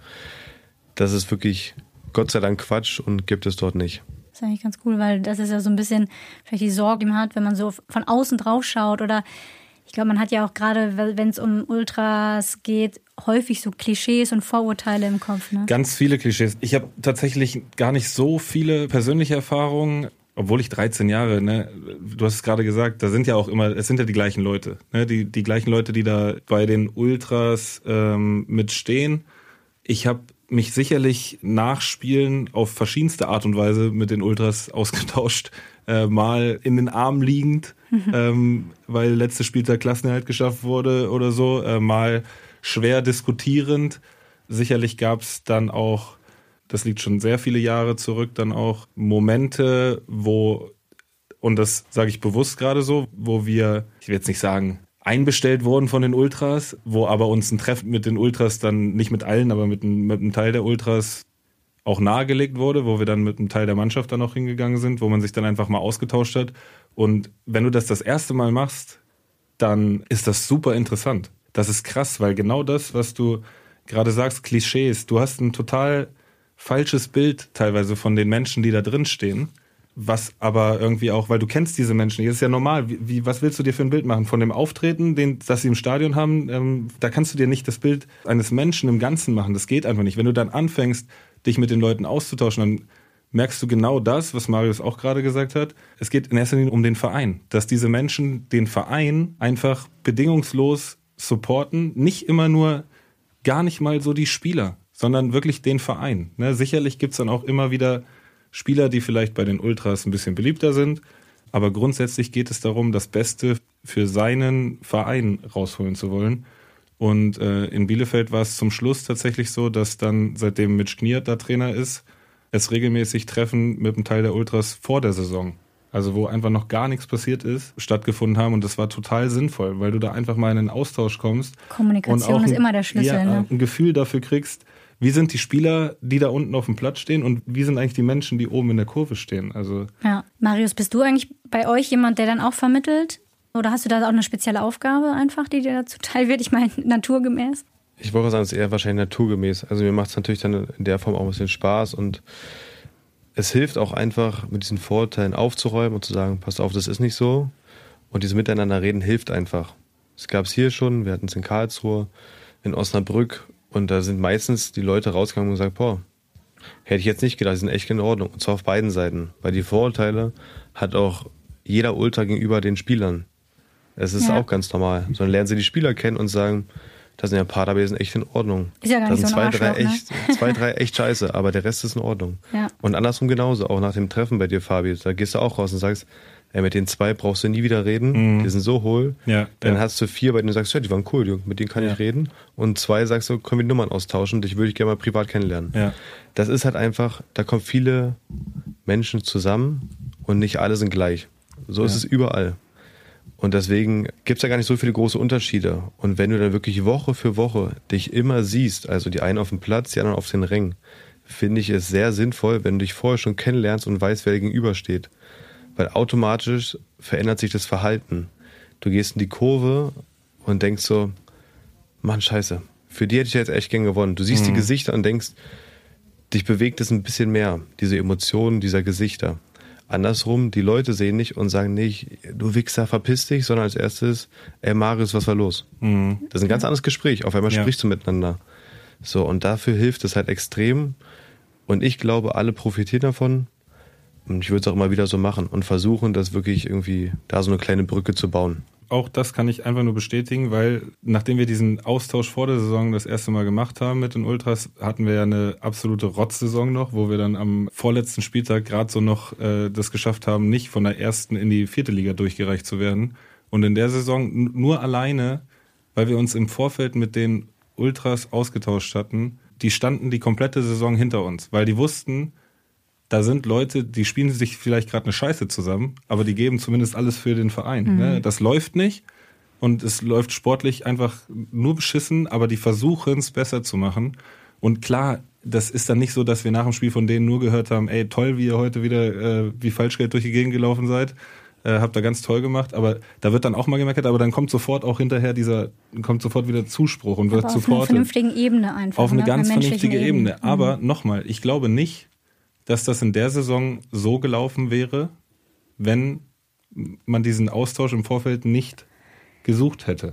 das ist wirklich Gott sei Dank Quatsch und gibt es dort nicht. Das ist eigentlich ganz cool, weil das ist ja so ein bisschen vielleicht die Sorge, die man hat, wenn man so von außen drauf schaut. Oder ich glaube, man hat ja auch gerade, wenn es um Ultras geht, häufig so Klischees und Vorurteile im Kopf. Ne? Ganz viele Klischees. Ich habe tatsächlich gar nicht so viele persönliche Erfahrungen, obwohl ich dreizehn Jahre, ne, du hast es gerade gesagt, da sind ja auch immer, es sind ja die gleichen Leute, ne, die, die gleichen Leute, die da bei den Ultras ähm, mitstehen. Ich habe mich sicherlich nach Spielen auf verschiedenste Art und Weise mit den Ultras ausgetauscht, äh, mal in den Armen liegend, mhm. ähm, weil letztes Spieltag Klassenerhalt geschafft wurde oder so, äh, mal schwer diskutierend. Sicherlich gab es dann auch, das liegt schon sehr viele Jahre zurück, dann auch Momente, wo, und das sage ich bewusst gerade so, wo wir, ich will jetzt nicht sagen, einbestellt wurden von den Ultras, wo aber uns ein Treffen mit den Ultras dann, nicht mit allen, aber mit, mit einem Teil der Ultras auch nahegelegt wurde, wo wir dann mit einem Teil der Mannschaft dann auch hingegangen sind, wo man sich dann einfach mal ausgetauscht hat. Und wenn du das das erste Mal machst, dann ist das super interessant. Das ist krass, weil genau das, was du gerade sagst, Klischees, du hast ein total falsches Bild teilweise von den Menschen, die da drin stehen, was aber irgendwie auch, weil du kennst diese Menschen, das ist ja normal, wie, wie, was willst du dir für ein Bild machen? Von dem Auftreten, den, das sie im Stadion haben, ähm, da kannst du dir nicht das Bild eines Menschen im Ganzen machen, das geht einfach nicht. Wenn du dann anfängst, dich mit den Leuten auszutauschen, dann merkst du genau das, was Marius auch gerade gesagt hat. Es geht in erster Linie um den Verein, dass diese Menschen den Verein einfach bedingungslos supporten, nicht immer nur, gar nicht mal so die Spieler, sondern wirklich den Verein. Ne, sicherlich gibt's dann auch immer wieder Spieler, die vielleicht bei den Ultras ein bisschen beliebter sind, aber grundsätzlich geht es darum, das Beste für seinen Verein rausholen zu wollen. Und äh, in Bielefeld war es zum Schluss tatsächlich so, dass dann, seitdem Mitch Kniert da Trainer ist, es regelmäßig Treffen mit einem Teil der Ultras vor der Saison, also wo einfach noch gar nichts passiert ist, stattgefunden haben. Und das war total sinnvoll, weil du da einfach mal in einen Austausch kommst. Kommunikation und auch ein, ist immer der Schlüssel. Ja, ne? ein Gefühl dafür kriegst, wie sind die Spieler, die da unten auf dem Platz stehen und wie sind eigentlich die Menschen, die oben in der Kurve stehen. Also ja. Marius, bist du eigentlich bei euch jemand, der dann auch vermittelt? Oder hast du da auch eine spezielle Aufgabe einfach, die dir dazu teil wird? Ich meine, naturgemäß? Ich wollte sagen, es ist eher wahrscheinlich naturgemäß. Also mir macht es natürlich dann in der Form auch ein bisschen Spaß und es hilft auch einfach, mit diesen Vorurteilen aufzuräumen und zu sagen, passt auf, das ist nicht so. Und dieses Miteinander reden hilft einfach. Es gab es hier schon, wir hatten es in Karlsruhe, in Osnabrück und da sind meistens die Leute rausgegangen und gesagt, boah, hätte ich jetzt nicht gedacht, die sind echt in Ordnung. Und zwar auf beiden Seiten. Weil die Vorurteile hat auch jeder Ultra gegenüber den Spielern. Es ist ja auch ganz normal. Sondern lernen sie die Spieler kennen und sagen, da sind ja ein paar dabei, die sind echt in Ordnung. Ist ja gar nicht da sind so ein zwei, drei Arschloch, echt, ne? zwei, drei echt scheiße, aber der Rest ist in Ordnung. Ja. Und andersrum genauso, auch nach dem Treffen bei dir, Fabi, da gehst du auch raus und sagst, Ey, mit den zwei brauchst du nie wieder reden, mhm. die sind so hohl. Ja, dann ja. hast du vier, bei denen du sagst, ja, die waren cool, Junge, mit denen kann ja. ich reden. Und zwei sagst du, können wir die Nummern austauschen, dich würde ich gerne mal privat kennenlernen. Ja. Das ist halt einfach, da kommen viele Menschen zusammen und nicht alle sind gleich. So ja. ist es überall. Und deswegen gibt es ja gar nicht so viele große Unterschiede. Und wenn du dann wirklich Woche für Woche dich immer siehst, also die einen auf dem Platz, die anderen auf den Rängen, finde ich es sehr sinnvoll, wenn du dich vorher schon kennenlernst und weißt, wer dir gegenübersteht. Weil automatisch verändert sich das Verhalten. Du gehst in die Kurve und denkst so, Mann, scheiße, für die hätte ich jetzt echt gern gewonnen. Du siehst mhm. die Gesichter und denkst, dich bewegt es ein bisschen mehr, diese Emotionen dieser Gesichter. Andersrum, die Leute sehen nicht und sagen nicht, du Wichser, verpiss dich, sondern als erstes, ey Marius, was war los? Mhm. Das ist ein ganz anderes Gespräch, auf einmal ja. sprichst du miteinander. So, und dafür hilft es halt extrem und ich glaube, alle profitieren davon. Und ich würde es auch immer wieder so machen und versuchen, das wirklich irgendwie da so eine kleine Brücke zu bauen. Auch das kann ich einfach nur bestätigen, weil nachdem wir diesen Austausch vor der Saison das erste Mal gemacht haben mit den Ultras, hatten wir ja eine absolute Rotzsaison noch, wo wir dann am vorletzten Spieltag gerade so noch äh, das geschafft haben, nicht von der ersten in die vierte Liga durchgereicht zu werden. Und in der Saison nur alleine, weil wir uns im Vorfeld mit den Ultras ausgetauscht hatten, die standen die komplette Saison hinter uns, weil die wussten, da sind Leute, die spielen sich vielleicht gerade eine Scheiße zusammen, aber die geben zumindest alles für den Verein. Mhm. Ne? Das läuft nicht und es läuft sportlich einfach nur beschissen, aber die versuchen es besser zu machen. Und klar, das ist dann nicht so, dass wir nach dem Spiel von denen nur gehört haben, ey, toll, wie ihr heute wieder äh, wie Falschgeld durch die Gegend gelaufen seid. Äh, habt ihr ganz toll gemacht, aber da wird dann auch mal gemeckert, aber dann kommt sofort auch hinterher dieser, kommt sofort wieder Zuspruch und wird aber supportet. Auf einer vernünftigen Ebene einfach. Auf eine ne? ganz vernünftige Ebene. Ebene. Mhm. Aber nochmal, ich glaube nicht, dass das in der Saison so gelaufen wäre, wenn man diesen Austausch im Vorfeld nicht gesucht hätte.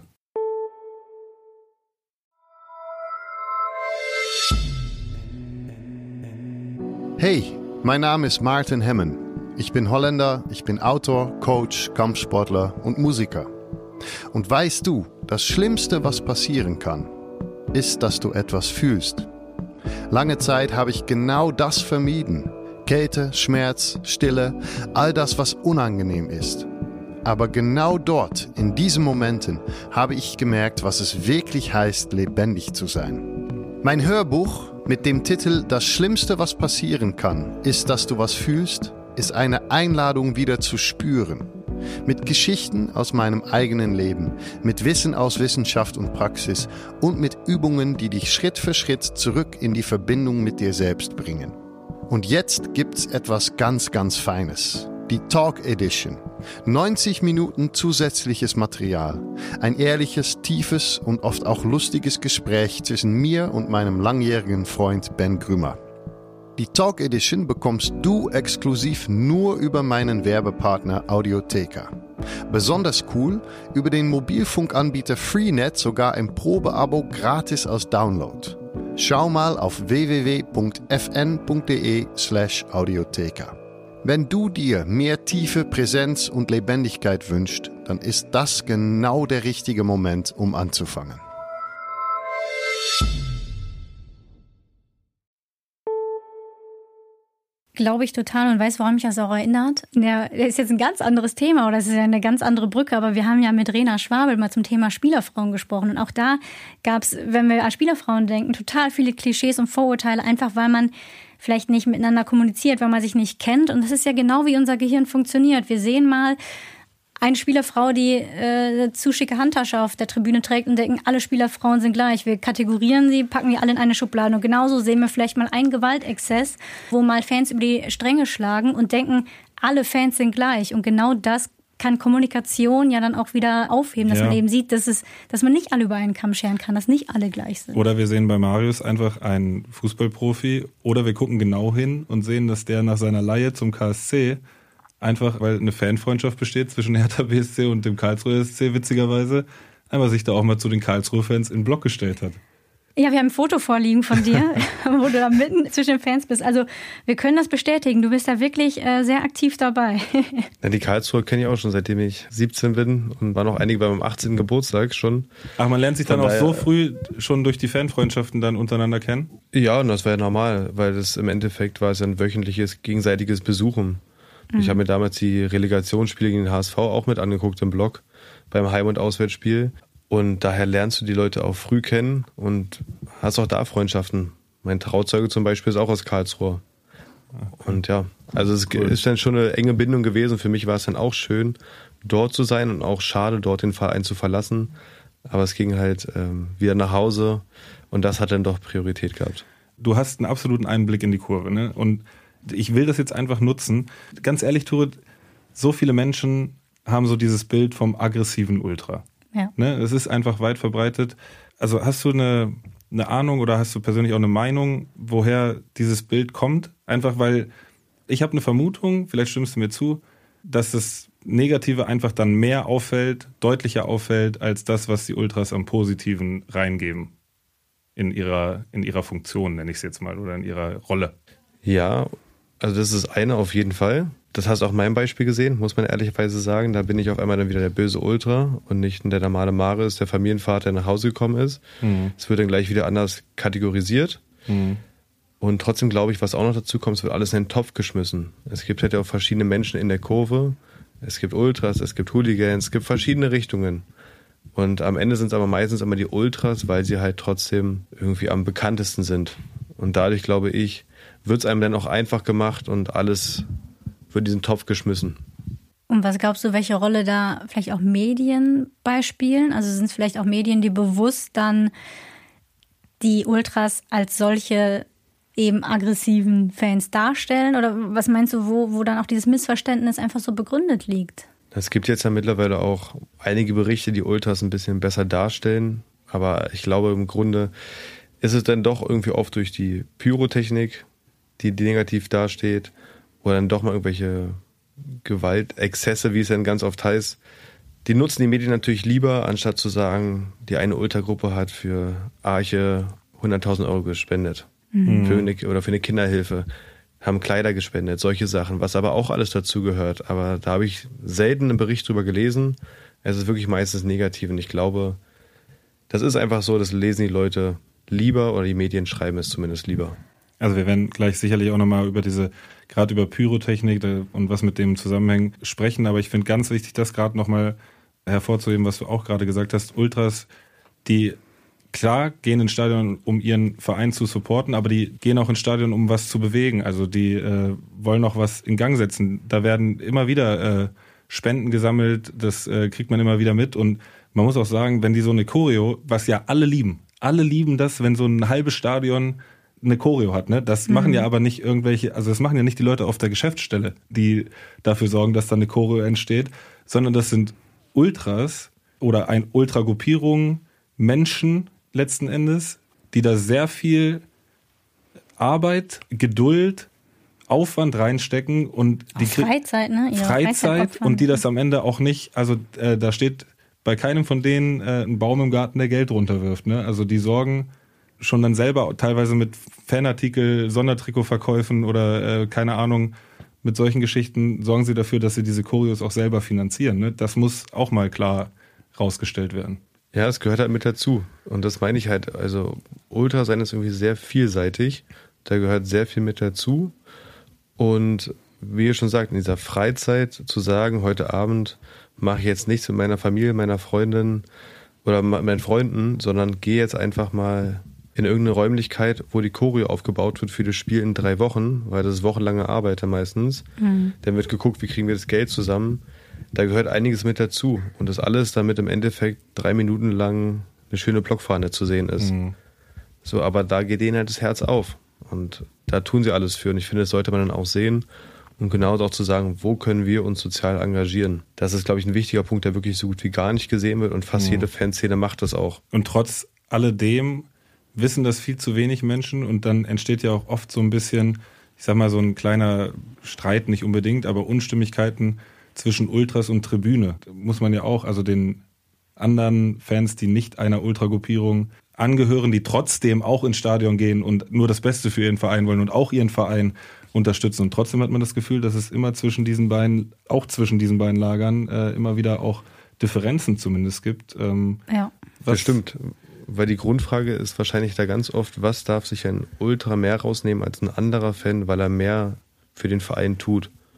Hey, mein Name ist Maarten Hemmen. Ich bin Holländer, ich bin Autor, Coach, Kampfsportler und Musiker. Und weißt du, das Schlimmste, was passieren kann, ist, dass du etwas fühlst. Lange Zeit habe ich genau das vermieden. Kälte, Schmerz, Stille, all das, was unangenehm ist. Aber genau dort, in diesen Momenten, habe ich gemerkt, was es wirklich heißt, lebendig zu sein. Mein Hörbuch mit dem Titel Das Schlimmste, was passieren kann, ist, dass du was fühlst, ist eine Einladung, wieder zu spüren. Mit Geschichten aus meinem eigenen Leben, mit Wissen aus Wissenschaft und Praxis und mit Übungen, die dich Schritt für Schritt zurück in die Verbindung mit dir selbst bringen. Und jetzt gibt's etwas ganz, ganz Feines. Die Talk Edition. neunzig Minuten zusätzliches Material. Ein ehrliches, tiefes und oft auch lustiges Gespräch zwischen mir und meinem langjährigen Freund Ben Grümer. Die Talk Edition bekommst du exklusiv nur über meinen Werbepartner Audiotheka. Besonders cool, über den Mobilfunkanbieter Freenet sogar im Probeabo gratis als Download. Schau mal auf w w w punkt f n punkt d e slash audiotheka. Wenn du dir mehr Tiefe, Präsenz und Lebendigkeit wünschst, dann ist das genau der richtige Moment, um anzufangen. Glaube ich total und weiß, woran mich das auch erinnert. Der, der ist jetzt ein ganz anderes Thema oder es ist ja eine ganz andere Brücke, aber wir haben ja mit Rena Schwabel mal zum Thema Spielerfrauen gesprochen und auch da gab es, wenn wir an Spielerfrauen denken, total viele Klischees und Vorurteile, einfach weil man vielleicht nicht miteinander kommuniziert, weil man sich nicht kennt und das ist ja genau wie unser Gehirn funktioniert. Wir sehen mal eine Spielerfrau, die äh, zu schicke Handtasche auf der Tribüne trägt und denken, alle Spielerfrauen sind gleich. Wir kategorieren sie, packen die alle in eine Schublade. Und genauso sehen wir vielleicht mal einen Gewaltexzess, wo mal Fans über die Stränge schlagen und denken, alle Fans sind gleich. Und genau das kann Kommunikation ja dann auch wieder aufheben, dass ja. man eben sieht, dass, es, dass man nicht alle über einen Kamm scheren kann, dass nicht alle gleich sind. Oder wir sehen bei Marius einfach einen Fußballprofi oder wir gucken genau hin und sehen, dass der nach seiner Leihe zum K S C einfach, weil eine Fanfreundschaft besteht zwischen Hertha B S C und dem Karlsruher S C, witzigerweise, einfach sich da auch mal zu den Karlsruher-Fans in den Block gestellt hat. Ja, wir haben ein Foto vorliegen von dir, wo du da mitten zwischen den Fans bist. Also wir können das bestätigen, du bist da wirklich äh, sehr aktiv dabei. Ja, die Karlsruher kenne ich auch schon, seitdem ich siebzehn bin und waren auch einige bei meinem achtzehnten Geburtstag schon. Ach, man lernt sich dann auch so früh schon durch die Fanfreundschaften dann untereinander kennen? Ja, und das war ja normal, weil das im Endeffekt war es ja ein wöchentliches gegenseitiges Besuchen. Mhm. Ich habe mir damals die Relegationsspiele gegen den H S V auch mit angeguckt im Blog beim Heim- und Auswärtsspiel. Und daher lernst du die Leute auch früh kennen und hast auch da Freundschaften. Mein Trauzeuge zum Beispiel ist auch aus Karlsruhe. Und ja, also es cool. ist dann schon eine enge Bindung gewesen. Für mich war es dann auch schön, dort zu sein und auch schade, dort den Verein zu verlassen. Aber es ging halt ähm, wieder nach Hause und das hat dann doch Priorität gehabt. Du hast einen absoluten Einblick in die Kurve, ne? Und ich will das jetzt einfach nutzen. Ganz ehrlich, Turit, so viele Menschen haben so dieses Bild vom aggressiven Ultra. Ja. Ne? Es ist einfach weit verbreitet. Also hast du eine, eine Ahnung oder hast du persönlich auch eine Meinung, woher dieses Bild kommt? Einfach weil ich habe eine Vermutung, vielleicht stimmst du mir zu, dass das Negative einfach dann mehr auffällt, deutlicher auffällt, als das, was die Ultras am Positiven reingeben. In ihrer, in ihrer Funktion, nenne ich es jetzt mal, oder in ihrer Rolle. Ja, also das ist eine auf jeden Fall. Das hast du auch in meinem Beispiel gesehen, muss man ehrlicherweise sagen. Da bin ich auf einmal dann wieder der böse Ultra und nicht der normale Marius, der Familienvater, der nach Hause gekommen ist. Mhm. Es wird dann gleich wieder anders kategorisiert. Mhm. Und trotzdem glaube ich, was auch noch dazu kommt, es wird alles in den Topf geschmissen. Es gibt halt auch verschiedene Menschen in der Kurve. Es gibt Ultras, es gibt Hooligans, es gibt verschiedene Richtungen. Und am Ende sind es aber meistens immer die Ultras, weil sie halt trotzdem irgendwie am bekanntesten sind. Und dadurch, glaube ich, wird es einem dann auch einfach gemacht und alles wird in diesen Topf geschmissen. Und was glaubst du, welche Rolle da vielleicht auch Medien beispielen? Also sind es vielleicht auch Medien, die bewusst dann die Ultras als solche eben aggressiven Fans darstellen? Oder was meinst du, wo, wo dann auch dieses Missverständnis einfach so begründet liegt? Es gibt jetzt ja mittlerweile auch einige Berichte, die Ultras ein bisschen besser darstellen. Aber ich glaube, im Grunde ist es dann doch irgendwie oft durch die Pyrotechnik, die negativ dasteht, oder dann doch mal irgendwelche Gewaltexzesse, wie es dann ganz oft heißt. Die nutzen die Medien natürlich lieber, anstatt zu sagen, die eine Ultragruppe hat für Arche hunderttausend Euro gespendet. Mhm. Für eine, oder für eine Kinderhilfe. Haben Kleider gespendet, solche Sachen, was aber auch alles dazu gehört. Aber da habe ich selten einen Bericht drüber gelesen. Es ist wirklich meistens negativ und ich glaube, das ist einfach so, das lesen die Leute lieber oder die Medien schreiben es zumindest lieber. Also wir werden gleich sicherlich auch nochmal über diese, gerade über Pyrotechnik und was mit dem zusammenhängt, sprechen. Aber ich finde ganz wichtig, das gerade nochmal hervorzuheben, was du auch gerade gesagt hast. Ultras, die klar gehen ins Stadion, um ihren Verein zu supporten, aber die gehen auch ins Stadion, um was zu bewegen. Also die äh, wollen auch was in Gang setzen. Da werden immer wieder äh, Spenden gesammelt, das äh, kriegt man immer wieder mit. Und man muss auch sagen, wenn die so eine Choreo, was ja alle lieben, alle lieben das, wenn so ein halbes Stadion eine Choreo hat, ne? Das mhm. machen ja aber nicht irgendwelche, also das machen ja nicht die Leute auf der Geschäftsstelle, die dafür sorgen, dass da eine Choreo entsteht, sondern das sind Ultras oder ein Ultragruppierung, Menschen letzten Endes, die da sehr viel Arbeit, Geduld, Aufwand reinstecken und die Freizeit, ne? Ihre Freizeit, Freizeit und die das am Ende auch nicht, also äh, da steht bei keinem von denen äh, ein Baum im Garten, der Geld runterwirft, ne? Also die sorgen schon dann selber teilweise mit Fanartikel, Sondertrikotverkäufen oder äh, keine Ahnung, mit solchen Geschichten sorgen sie dafür, dass sie diese Choreos auch selber finanzieren, ne? Das muss auch mal klar rausgestellt werden. Ja, es gehört halt mit dazu. Und das meine ich halt, also Ultra sein ist irgendwie sehr vielseitig. Da gehört sehr viel mit dazu. Und wie ihr schon sagt, in dieser Freizeit zu sagen, heute Abend mache ich jetzt nichts mit meiner Familie, meiner Freundin oder mit meinen Freunden, sondern gehe jetzt einfach mal in irgendeine Räumlichkeit, wo die Choreo aufgebaut wird für das Spiel in drei Wochen, weil das ist wochenlange Arbeit meistens. Mhm. Dann wird geguckt, wie kriegen wir das Geld zusammen. Da gehört einiges mit dazu. Und das alles, damit im Endeffekt drei Minuten lang eine schöne Blockfahne zu sehen ist. Mhm. So, aber da geht denen halt das Herz auf. Und da tun sie alles für. Und ich finde, das sollte man dann auch sehen. Und genauso auch zu sagen, wo können wir uns sozial engagieren. Das ist, glaube ich, ein wichtiger Punkt, der wirklich so gut wie gar nicht gesehen wird. Und fast mhm. jede Fanszene macht das auch. Und trotz alledem wissen das viel zu wenig Menschen. Und dann entsteht ja auch oft so ein bisschen, ich sag mal, so ein kleiner Streit, nicht unbedingt, aber Unstimmigkeiten zwischen Ultras und Tribüne. Da muss man ja auch, also den anderen Fans, die nicht einer Ultragruppierung angehören, die trotzdem auch ins Stadion gehen und nur das Beste für ihren Verein wollen und auch ihren Verein unterstützen. Und trotzdem hat man das Gefühl, dass es immer zwischen diesen beiden, auch zwischen diesen beiden Lagern, äh, immer wieder auch Differenzen zumindest gibt. Ähm, ja. Das stimmt. Weil die Grundfrage ist wahrscheinlich da ganz oft, was darf sich ein Ultra mehr rausnehmen als ein anderer Fan, weil er mehr für den Verein tut.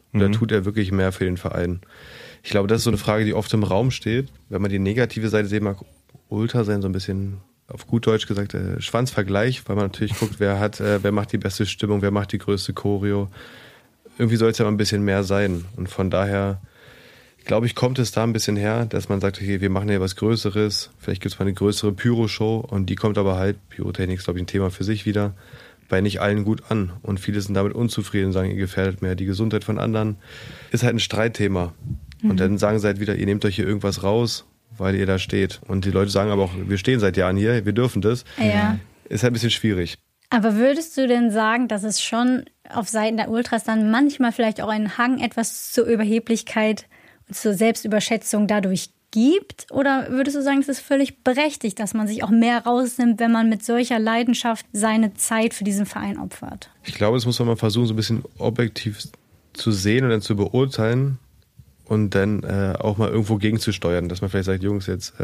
Oder mhm. tut er wirklich mehr für den Verein? Ich glaube, das ist so eine Frage, die oft im Raum steht. Wenn man die negative Seite sehen mag, Ultra sein, so ein bisschen auf gut Deutsch gesagt, äh, Schwanzvergleich, weil man natürlich guckt, wer hat, äh, wer macht die beste Stimmung, wer macht die größte Choreo. Irgendwie soll es ja mal ein bisschen mehr sein. Und von daher, glaube ich, kommt es da ein bisschen her, dass man sagt, okay, wir machen hier was Größeres, vielleicht gibt es mal eine größere Pyro-Show und die kommt aber halt, Pyrotechnik ist, glaube ich, ein Thema für sich wieder, bei nicht allen gut an. Und viele sind damit unzufrieden, sagen, ihr gefährdet mehr die Gesundheit von anderen. Ist halt ein Streitthema. Mhm. Und dann sagen sie halt wieder, ihr nehmt euch hier irgendwas raus, weil ihr da steht. Und die Leute sagen aber auch, wir stehen seit Jahren hier, wir dürfen das. Ja. Ist halt ein bisschen schwierig. Aber würdest du denn sagen, dass es schon auf Seiten der Ultras dann manchmal vielleicht auch einen Hang etwas zur Überheblichkeit und zur Selbstüberschätzung dadurch gibt? Oder würdest du sagen, es ist völlig berechtigt, dass man sich auch mehr rausnimmt, wenn man mit solcher Leidenschaft seine Zeit für diesen Verein opfert? Ich glaube, das muss man mal versuchen, so ein bisschen objektiv zu sehen und dann zu beurteilen und dann äh, auch mal irgendwo gegenzusteuern, dass man vielleicht sagt, Jungs, jetzt äh,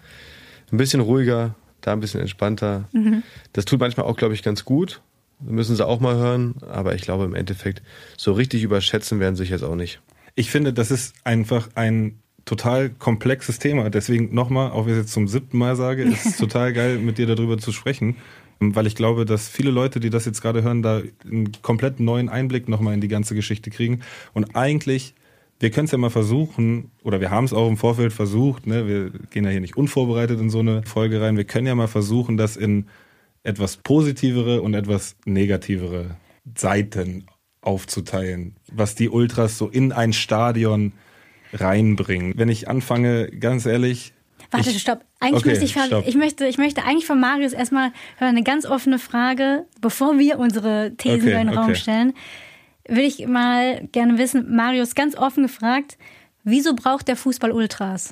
ein bisschen ruhiger, da ein bisschen entspannter. Mhm. Das tut manchmal auch, glaube ich, ganz gut. Das müssen sie auch mal hören. Aber ich glaube, im Endeffekt, so richtig überschätzen werden sie sich jetzt auch nicht. Ich finde, das ist einfach ein total komplexes Thema. Deswegen nochmal, auch wenn ich es jetzt zum siebten Mal sage, ist es total geil, mit dir darüber zu sprechen. Weil ich glaube, dass viele Leute, die das jetzt gerade hören, da einen komplett neuen Einblick nochmal in die ganze Geschichte kriegen. Und eigentlich, wir können es ja mal versuchen, oder wir haben es auch im Vorfeld versucht, ne? Wir gehen ja hier nicht unvorbereitet in so eine Folge rein. Wir können ja mal versuchen, das in etwas positivere und etwas negativere Seiten aufzuteilen, was die Ultras so in ein Stadion reinbringen. Wenn ich anfange, ganz ehrlich... Warte, ich, stopp. Eigentlich okay, möchte ich, fragen, ich, möchte, ich möchte eigentlich von Marius erstmal hören, eine ganz offene Frage, bevor wir unsere Thesen okay, in den Raum okay. stellen. Würde ich mal gerne wissen, Marius, ganz offen gefragt, wieso braucht der Fußball Ultras?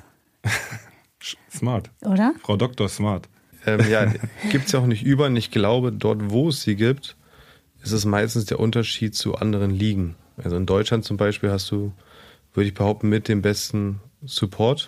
Smart. Oder? Frau Doktor Smart. Ähm, ja, gibt es ja auch nicht überall. Und ich glaube, dort, wo es sie gibt, ist es meistens der Unterschied zu anderen Ligen. Also in Deutschland zum Beispiel hast du, würde ich behaupten, mit dem besten Support.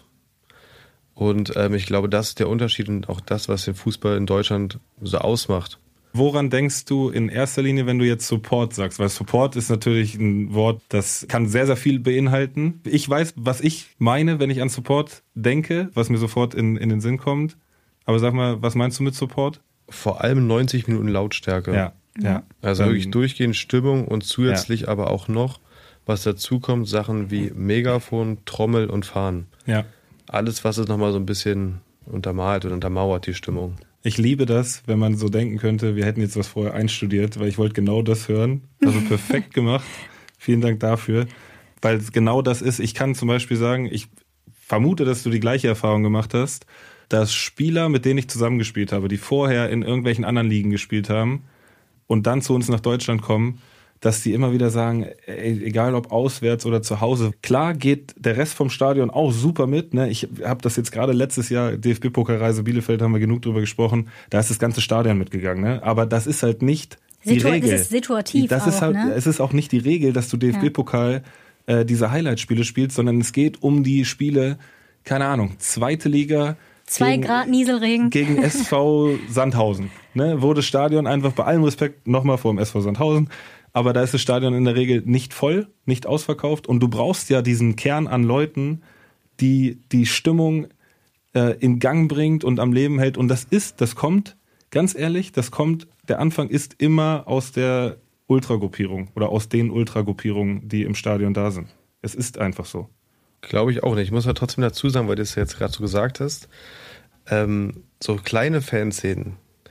Und ähm, ich glaube, das ist der Unterschied und auch das, was den Fußball in Deutschland so ausmacht. Woran denkst du in erster Linie, wenn du jetzt Support sagst? Weil Support ist natürlich ein Wort, das kann sehr, sehr viel beinhalten. Ich weiß, was ich meine, wenn ich an Support denke, was mir sofort in, in den Sinn kommt. Aber sag mal, was meinst du mit Support? Vor allem neunzig Minuten Lautstärke. Ja, ja. Also ähm, wirklich durchgehend Stimmung und zusätzlich ja. aber auch noch, was dazu kommt, Sachen wie Megafon, Trommel und Fahnen. Ja. Alles, was es nochmal so ein bisschen untermalt und untermauert, die Stimmung. Ich liebe das, wenn man so denken könnte, wir hätten jetzt was vorher einstudiert, weil ich wollte genau das hören. Also perfekt gemacht. Vielen Dank dafür. Weil es genau das ist. Ich kann zum Beispiel sagen, ich vermute, dass du die gleiche Erfahrung gemacht hast, dass Spieler, mit denen ich zusammengespielt habe, die vorher in irgendwelchen anderen Ligen gespielt haben und dann zu uns nach Deutschland kommen, dass die immer wieder sagen, ey, egal ob auswärts oder zu Hause, klar geht der Rest vom Stadion auch super mit. Ne? Ich habe das jetzt gerade letztes Jahr, D F B-Pokalreise Bielefeld, haben wir genug drüber gesprochen, da ist das ganze Stadion mitgegangen. Ne? Aber das ist halt nicht die Situ- Regel. Das ist situativ das auch, ist halt, ne? Es ist auch nicht die Regel, dass du D F B-Pokal äh, diese Highlight-Spiele spielst, sondern es geht um die Spiele, keine Ahnung, zweite Liga, Zwei gegen, Grad Nieselregen. Gegen S V Sandhausen. Ne? Wo das Stadion einfach bei allem Respekt nochmal vor dem S V Sandhausen, aber da ist das Stadion in der Regel nicht voll, nicht ausverkauft und du brauchst ja diesen Kern an Leuten, die die Stimmung äh, in Gang bringt und am Leben hält und das ist, das kommt, ganz ehrlich, das kommt, der Anfang ist immer aus der Ultragruppierung oder aus den Ultragruppierungen, die im Stadion da sind. Es ist einfach so. Glaube ich auch nicht. Ich muss aber trotzdem dazu sagen, weil du es jetzt gerade so gesagt hast, ähm, so kleine Fanszenen,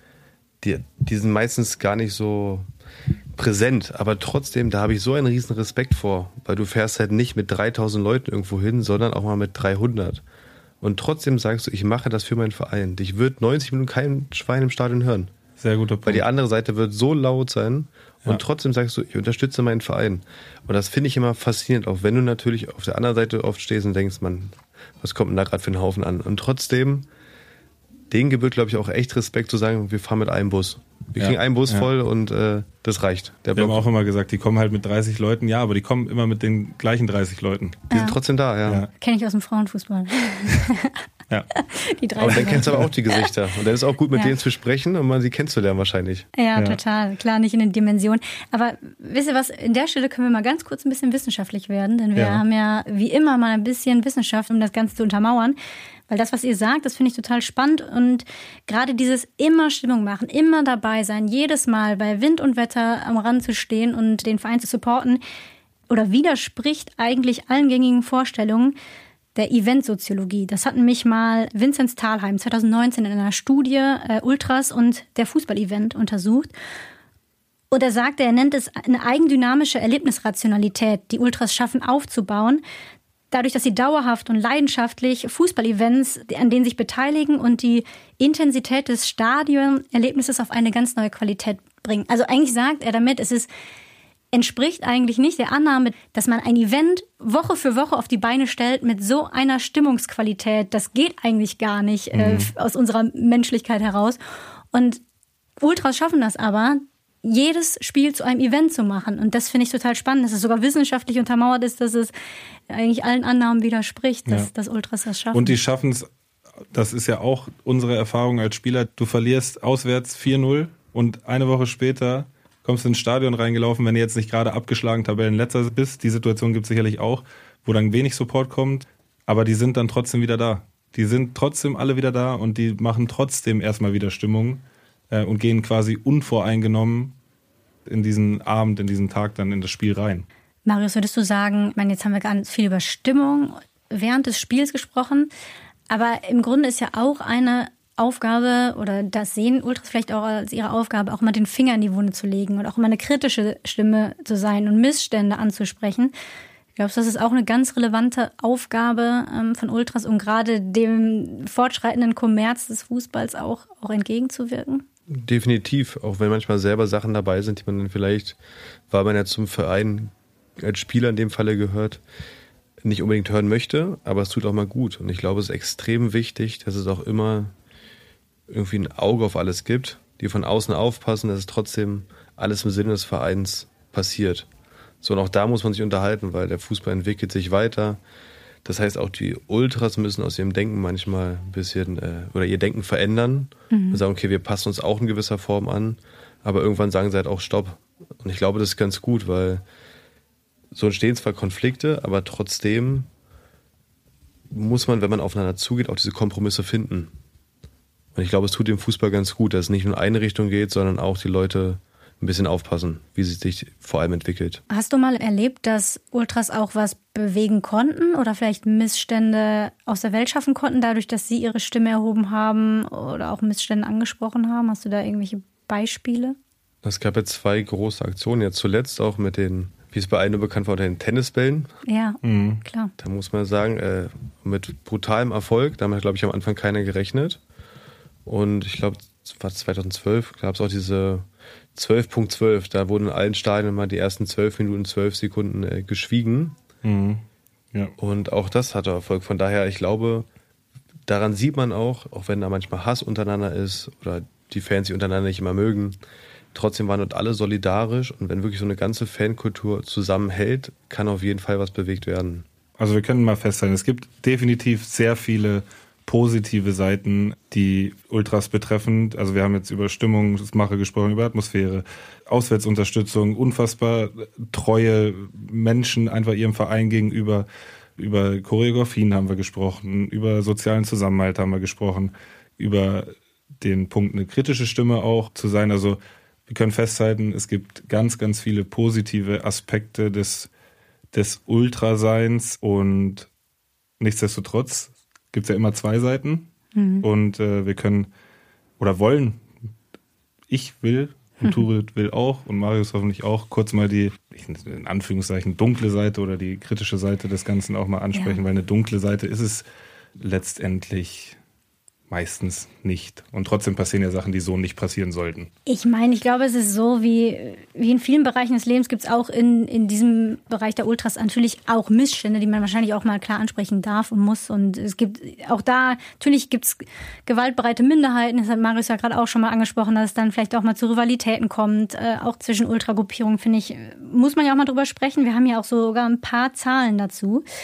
die, die sind meistens gar nicht so präsent, aber trotzdem, da habe ich so einen riesen Respekt vor, weil du fährst halt nicht mit dreitausend Leuten irgendwo hin, sondern auch mal mit dreihundert. Und trotzdem sagst du, ich mache das für meinen Verein. Ich würde neunzig Minuten kein Schwein im Stadion hören. Sehr guter Punkt. Weil die andere Seite wird so laut sein und ja. trotzdem sagst du, ich unterstütze meinen Verein. Und das finde ich immer faszinierend, auch wenn du natürlich auf der anderen Seite oft stehst und denkst, man, was kommt denn da gerade für einen Haufen an? Und trotzdem, denen gebührt, glaube ich, auch echt Respekt zu sagen, wir fahren mit einem Bus. Wir ja. kriegen einen Bus ja. voll und äh, das reicht. Der Wir Block. haben auch immer gesagt, die kommen halt mit dreißig Leuten, ja, aber die kommen immer mit den gleichen dreißig Leuten. Die Ja. sind trotzdem da, ja. Ja. Kenne ich aus dem Frauenfußball. Ja. Die drei aber dann kennst du aber auch die Gesichter. Und dann ist auch gut, mit ja. denen zu sprechen und mal sie kennenzulernen wahrscheinlich. Ja, Ja. total. Klar, nicht in den Dimensionen. Aber wisst ihr was, in der Stelle können wir mal ganz kurz ein bisschen wissenschaftlich werden. Denn wir Ja. haben ja wie immer mal ein bisschen Wissenschaft, um das Ganze zu untermauern. Weil das, was ihr sagt, das finde ich total spannend. Und gerade dieses immer Stimmung machen, immer dabei sein, jedes Mal bei Wind und Wetter am Rand zu stehen und den Verein zu supporten, oder widerspricht eigentlich allen gängigen Vorstellungen der Eventsoziologie. Das hatten mich mal Vinzenz Thalheim zwanzig neunzehn in einer Studie äh, Ultras und der Fußball-Event untersucht. Und er sagte, er nennt es eine eigendynamische Erlebnisrationalität, die Ultras schaffen aufzubauen, dadurch, dass sie dauerhaft und leidenschaftlich Fußball-Events, an denen sich beteiligen und die Intensität des Stadionerlebnisses auf eine ganz neue Qualität bringen. Also eigentlich sagt er damit, es ist entspricht eigentlich nicht der Annahme, dass man ein Event Woche für Woche auf die Beine stellt mit so einer Stimmungsqualität. Das geht eigentlich gar nicht äh, mhm. aus unserer Menschlichkeit heraus. Und Ultras schaffen das aber, jedes Spiel zu einem Event zu machen. Und das finde ich total spannend, dass es sogar wissenschaftlich untermauert ist, dass es eigentlich allen Annahmen widerspricht, dass, ja. dass Ultras das schaffen. Und die schaffen es, das ist ja auch unsere Erfahrung als Spieler, du verlierst auswärts vier null und eine Woche später kommst du ins Stadion reingelaufen, wenn du jetzt nicht gerade abgeschlagen Tabellenletzter bist. Die Situation gibt es sicherlich auch, wo dann wenig Support kommt, aber die sind dann trotzdem wieder da. Die sind trotzdem alle wieder da und die machen trotzdem erstmal wieder Stimmung äh, und gehen quasi unvoreingenommen in diesen Abend, in diesen Tag dann in das Spiel rein. Marius, würdest du sagen, ich meine, jetzt haben wir ganz viel über Stimmung während des Spiels gesprochen, aber im Grunde ist ja auch eine Aufgabe, oder das sehen Ultras vielleicht auch als ihre Aufgabe, auch mal den Finger in die Wunde zu legen und auch mal eine kritische Stimme zu sein und Missstände anzusprechen. Glaubst du, das ist auch eine ganz relevante Aufgabe ähm, von Ultras, um gerade dem fortschreitenden Kommerz des Fußballs auch, auch entgegenzuwirken? Definitiv, auch wenn manchmal selber Sachen dabei sind, die man dann vielleicht, weil man ja zum Verein als Spieler in dem Falle gehört, nicht unbedingt hören möchte, aber es tut auch mal gut. Und ich glaube, es ist extrem wichtig, dass es auch immer irgendwie ein Auge auf alles gibt, die von außen aufpassen, dass es trotzdem alles im Sinne des Vereins passiert. So, und auch da muss man sich unterhalten, weil der Fußball entwickelt sich weiter. Das heißt, auch die Ultras müssen aus ihrem Denken manchmal ein bisschen, äh, oder ihr Denken verändern mhm. und sagen, okay, wir passen uns auch in gewisser Form an, aber irgendwann sagen sie halt auch Stopp. Und ich glaube, das ist ganz gut, weil so entstehen zwar Konflikte, aber trotzdem muss man, wenn man aufeinander zugeht, auch diese Kompromisse finden. Und ich glaube, es tut dem Fußball ganz gut, dass es nicht nur in eine Richtung geht, sondern auch die Leute ein bisschen aufpassen, wie sie sich vor allem entwickelt. Hast du mal erlebt, dass Ultras auch was bewegen konnten oder vielleicht Missstände aus der Welt schaffen konnten, dadurch, dass sie ihre Stimme erhoben haben oder auch Missstände angesprochen haben? Hast du da irgendwelche Beispiele? Es gab ja zwei große Aktionen, jetzt zuletzt auch mit den, wie es bei einem bekannt war, den Tennisbällen. Ja, mhm. klar. Da muss man sagen, äh, mit brutalem Erfolg, damit hat, glaube ich, am Anfang keiner gerechnet. Und ich glaube, es war zweitausendzwölf, gab es auch diese zwölf Punkt zwölf, da wurden in allen Stadien mal die ersten zwölf Minuten, zwölf Sekunden äh, geschwiegen. Mhm. Ja. Und auch das hatte Erfolg. Von daher, ich glaube, daran sieht man auch, auch wenn da manchmal Hass untereinander ist oder die Fans sich untereinander nicht immer mögen, trotzdem waren dort alle solidarisch. Und wenn wirklich so eine ganze Fankultur zusammenhält, kann auf jeden Fall was bewegt werden. Also wir können mal festhalten, es gibt definitiv sehr viele positive Seiten, die Ultras betreffen. Also wir haben jetzt über Stimmungsmache gesprochen, über Atmosphäre, Auswärtsunterstützung, unfassbar treue Menschen einfach ihrem Verein gegenüber. Über Choreografien haben wir gesprochen, über sozialen Zusammenhalt haben wir gesprochen, über den Punkt, eine kritische Stimme auch zu sein. Also wir können festhalten, es gibt ganz, ganz viele positive Aspekte des, des Ultraseins und nichtsdestotrotz gibt es ja immer zwei Seiten mhm. und äh, wir können oder wollen, ich will und Turit will auch und Marius hoffentlich auch, kurz mal die, in Anführungszeichen, dunkle Seite oder die kritische Seite des Ganzen auch mal ansprechen, ja. weil eine dunkle Seite ist es letztendlich meistens nicht. Und trotzdem passieren ja Sachen, die so nicht passieren sollten. Ich meine, ich glaube, es ist so, wie, wie in vielen Bereichen des Lebens gibt es auch in, in diesem Bereich der Ultras natürlich auch Missstände, die man wahrscheinlich auch mal klar ansprechen darf und muss. Und es gibt auch da, natürlich gibt es gewaltbereite Minderheiten. Das hat Marius ja gerade auch schon mal angesprochen, dass es dann vielleicht auch mal zu Rivalitäten kommt. Äh, auch zwischen Ultragruppierungen, finde ich, muss man ja auch mal drüber sprechen. Wir haben ja auch sogar ein paar Zahlen dazu.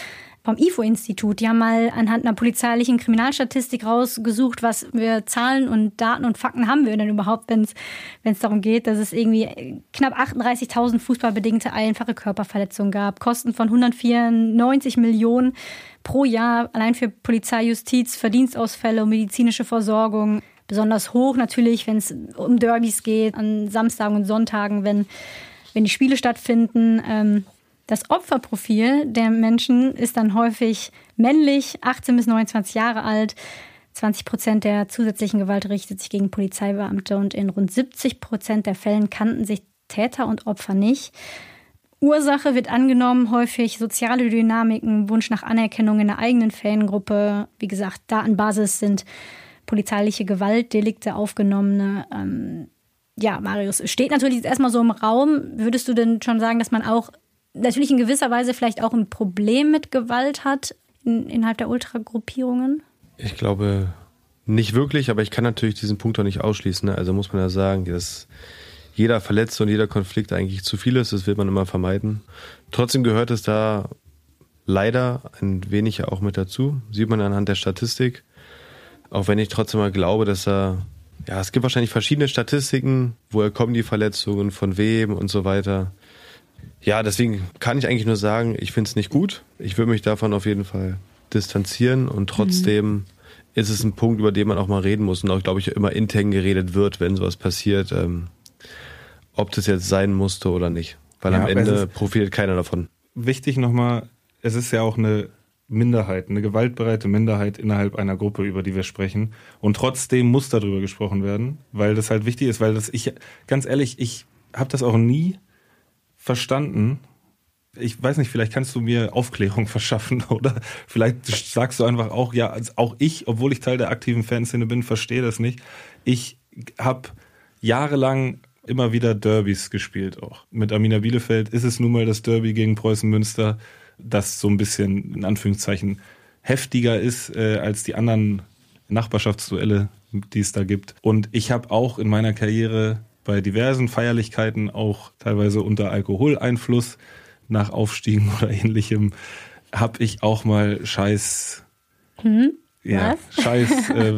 vom I F O-Institut. Die haben mal anhand einer polizeilichen Kriminalstatistik rausgesucht, was für Zahlen und Daten und Fakten haben wir denn überhaupt, wenn es darum geht, dass es irgendwie knapp achtunddreißigtausend fußballbedingte einfache Körperverletzungen gab. Kosten von hundertvierundneunzig Millionen pro Jahr, allein für Polizei, Justiz, Verdienstausfälle und medizinische Versorgung. Besonders hoch natürlich, wenn es um Derbys geht, an Samstagen und Sonntagen, wenn, wenn die Spiele stattfinden. Ähm, Das Opferprofil der Menschen ist dann häufig männlich, achtzehn bis neunundzwanzig Jahre alt. zwanzig Prozent der zusätzlichen Gewalt richtet sich gegen Polizeibeamte und in rund siebzig Prozent der Fällen kannten sich Täter und Opfer nicht. Ursache wird angenommen, häufig soziale Dynamiken, Wunsch nach Anerkennung in der eigenen Fangruppe. Wie gesagt, Datenbasis sind polizeiliche Gewaltdelikte aufgenommene. Ähm, ja, Marius, steht natürlich jetzt erstmal so im Raum. Würdest du denn schon sagen, dass man auch natürlich in gewisser Weise vielleicht auch ein Problem mit Gewalt hat in, innerhalb der Ultragruppierungen? Ich glaube nicht wirklich, aber ich kann natürlich diesen Punkt auch nicht ausschließen. Ne? Also muss man ja sagen, dass jeder Verletzte und jeder Konflikt eigentlich zu viel ist. Das will man immer vermeiden. Trotzdem gehört es da leider ein wenig auch mit dazu. Sieht man anhand der Statistik. Auch wenn ich trotzdem mal glaube, dass da, ja, es gibt wahrscheinlich verschiedene Statistiken, woher kommen die Verletzungen, von wem und so weiter. Ja, deswegen kann ich eigentlich nur sagen, ich finde es nicht gut. Ich würde mich davon auf jeden Fall distanzieren und trotzdem mhm. ist es ein Punkt, über den man auch mal reden muss und auch, glaube ich, immer intern geredet wird, wenn sowas passiert, ähm, ob das jetzt sein musste oder nicht. Weil ja, am Ende profitiert keiner davon. Wichtig nochmal, es ist ja auch eine Minderheit, eine gewaltbereite Minderheit innerhalb einer Gruppe, über die wir sprechen. Und trotzdem muss darüber gesprochen werden, weil das halt wichtig ist, weil das ich, ganz ehrlich, ich habe das auch nie verstanden. Ich weiß nicht, vielleicht kannst du mir Aufklärung verschaffen oder vielleicht sagst du einfach auch, ja, auch ich, obwohl ich Teil der aktiven Fanszene bin, verstehe das nicht. Ich habe jahrelang immer wieder Derbys gespielt auch. Mit Arminia Bielefeld ist es nun mal das Derby gegen Preußen Münster, das so ein bisschen in Anführungszeichen heftiger ist äh, als die anderen Nachbarschaftsduelle, die es da gibt. Und ich habe auch in meiner Karriere bei diversen Feierlichkeiten, auch teilweise unter Alkoholeinfluss, nach Aufstiegen oder ähnlichem, habe ich auch mal Scheiß, hm? ja, was? Scheiß, äh,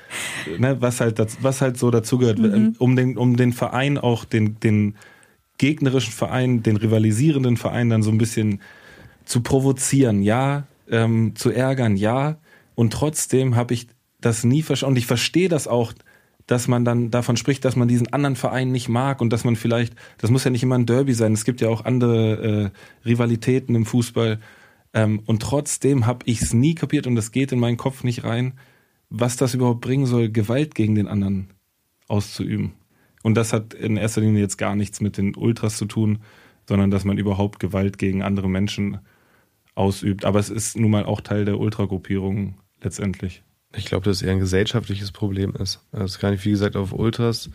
ne, was halt, das, was halt so dazugehört, mhm. um den, um den Verein auch, den, den gegnerischen Verein, den rivalisierenden Verein dann so ein bisschen zu provozieren, ja, ähm, zu ärgern, ja, und trotzdem habe ich das nie verstanden und ich verstehe das auch, dass man dann davon spricht, dass man diesen anderen Verein nicht mag und dass man vielleicht, das muss ja nicht immer ein Derby sein, es gibt ja auch andere äh, Rivalitäten im Fußball ähm, und trotzdem habe ich es nie kapiert und es geht in meinen Kopf nicht rein, was das überhaupt bringen soll, Gewalt gegen den anderen auszuüben. Und das hat in erster Linie jetzt gar nichts mit den Ultras zu tun, sondern dass man überhaupt Gewalt gegen andere Menschen ausübt. Aber es ist nun mal auch Teil der Ultragruppierung letztendlich. Ich glaube, dass es eher ein gesellschaftliches Problem ist. Also es ist gar nicht, wie gesagt, auf Ultras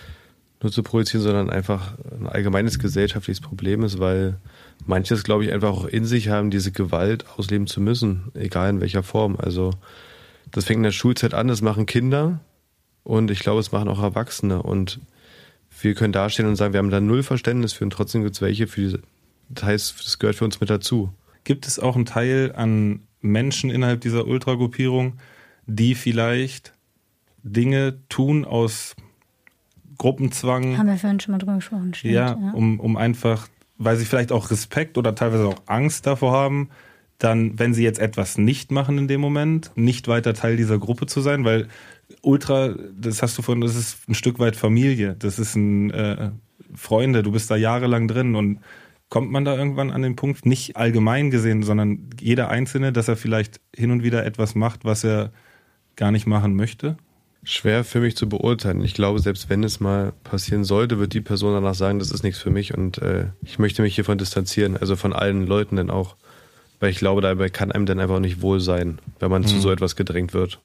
nur zu projizieren, sondern einfach ein allgemeines gesellschaftliches Problem ist, weil manches, glaube ich, einfach auch in sich haben, diese Gewalt ausleben zu müssen, egal in welcher Form. Also das fängt in der Schulzeit an, das machen Kinder und ich glaube, es machen auch Erwachsene. Und wir können dastehen und sagen, wir haben da null Verständnis für und trotzdem gibt es welche, für diese, das heißt, das gehört für uns mit dazu. Gibt es auch einen Teil an Menschen innerhalb dieser Ultragruppierung, die vielleicht Dinge tun aus Gruppenzwang. Haben wir vorhin schon mal drüber gesprochen. Stimmt, ja, ja. Um, um einfach, weil sie vielleicht auch Respekt oder teilweise auch Angst davor haben, dann, wenn sie jetzt etwas nicht machen in dem Moment, nicht weiter Teil dieser Gruppe zu sein, weil Ultra, das hast du vorhin, das ist ein Stück weit Familie, das ist ein äh, Freunde, du bist da jahrelang drin und kommt man da irgendwann an den Punkt, nicht allgemein gesehen, sondern jeder Einzelne, dass er vielleicht hin und wieder etwas macht, was er gar nicht machen möchte? Schwer für mich zu beurteilen. Ich glaube, selbst wenn es mal passieren sollte, wird die Person danach sagen, das ist nichts für mich und äh, ich möchte mich hiervon distanzieren, also von allen Leuten dann auch. Weil ich glaube, dabei kann einem dann einfach nicht wohl sein, wenn man mhm. zu so etwas gedrängt wird.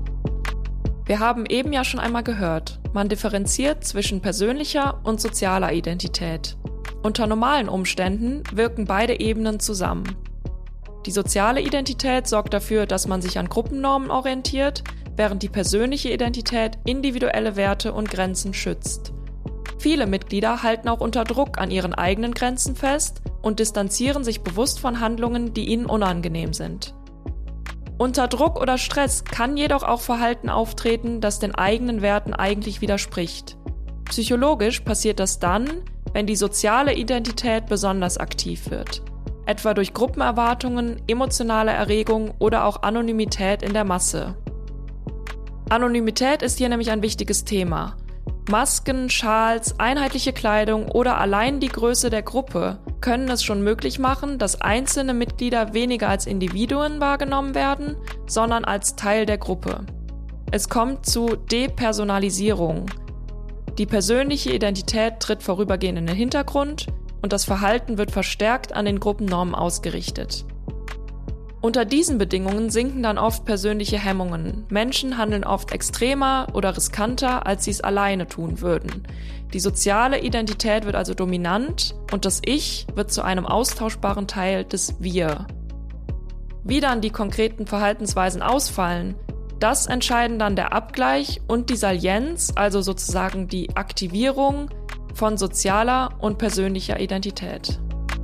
Wir haben eben ja schon einmal gehört, man differenziert zwischen persönlicher und sozialer Identität. Unter normalen Umständen wirken beide Ebenen zusammen. Die soziale Identität sorgt dafür, dass man sich an Gruppennormen orientiert, während die persönliche Identität individuelle Werte und Grenzen schützt. Viele Mitglieder halten auch unter Druck an ihren eigenen Grenzen fest, und distanzieren sich bewusst von Handlungen, die ihnen unangenehm sind. Unter Druck oder Stress kann jedoch auch Verhalten auftreten, das den eigenen Werten eigentlich widerspricht. Psychologisch passiert das dann, wenn die soziale Identität besonders aktiv wird, etwa durch Gruppenerwartungen, emotionale Erregung oder auch Anonymität in der Masse. Anonymität ist hier nämlich ein wichtiges Thema. Masken, Schals, einheitliche Kleidung oder allein die Größe der Gruppe können es schon möglich machen, dass einzelne Mitglieder weniger als Individuen wahrgenommen werden, sondern als Teil der Gruppe. Es kommt zu Depersonalisierung. Die persönliche Identität tritt vorübergehend in den Hintergrund und das Verhalten wird verstärkt an den Gruppennormen ausgerichtet. Unter diesen Bedingungen sinken dann oft persönliche Hemmungen. Menschen handeln oft extremer oder riskanter, als sie es alleine tun würden. Die soziale Identität wird also dominant und das Ich wird zu einem austauschbaren Teil des Wir. Wie dann die konkreten Verhaltensweisen ausfallen, das entscheiden dann der Abgleich und die Salienz, also sozusagen die Aktivierung von sozialer und persönlicher Identität.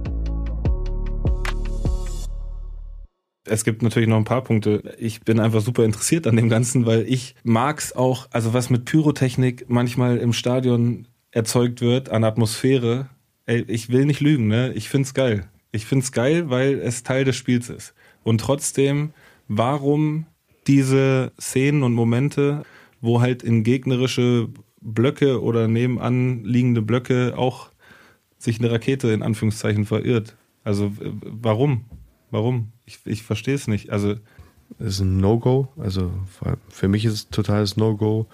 Es gibt natürlich noch ein paar Punkte. Ich bin einfach super interessiert an dem Ganzen, weil ich mag's auch, also was mit Pyrotechnik manchmal im Stadion erzeugt wird an Atmosphäre. Ey, ich will nicht lügen, ne? Ich find's geil. Ich find's geil, weil es Teil des Spiels ist. Und trotzdem, warum diese Szenen und Momente, wo halt in gegnerische Blöcke oder nebenan liegende Blöcke auch sich eine Rakete in Anführungszeichen verirrt? Also warum? Warum? Ich, ich verstehe es nicht. Also es ist ein No-Go. Also für mich ist es totales No-Go.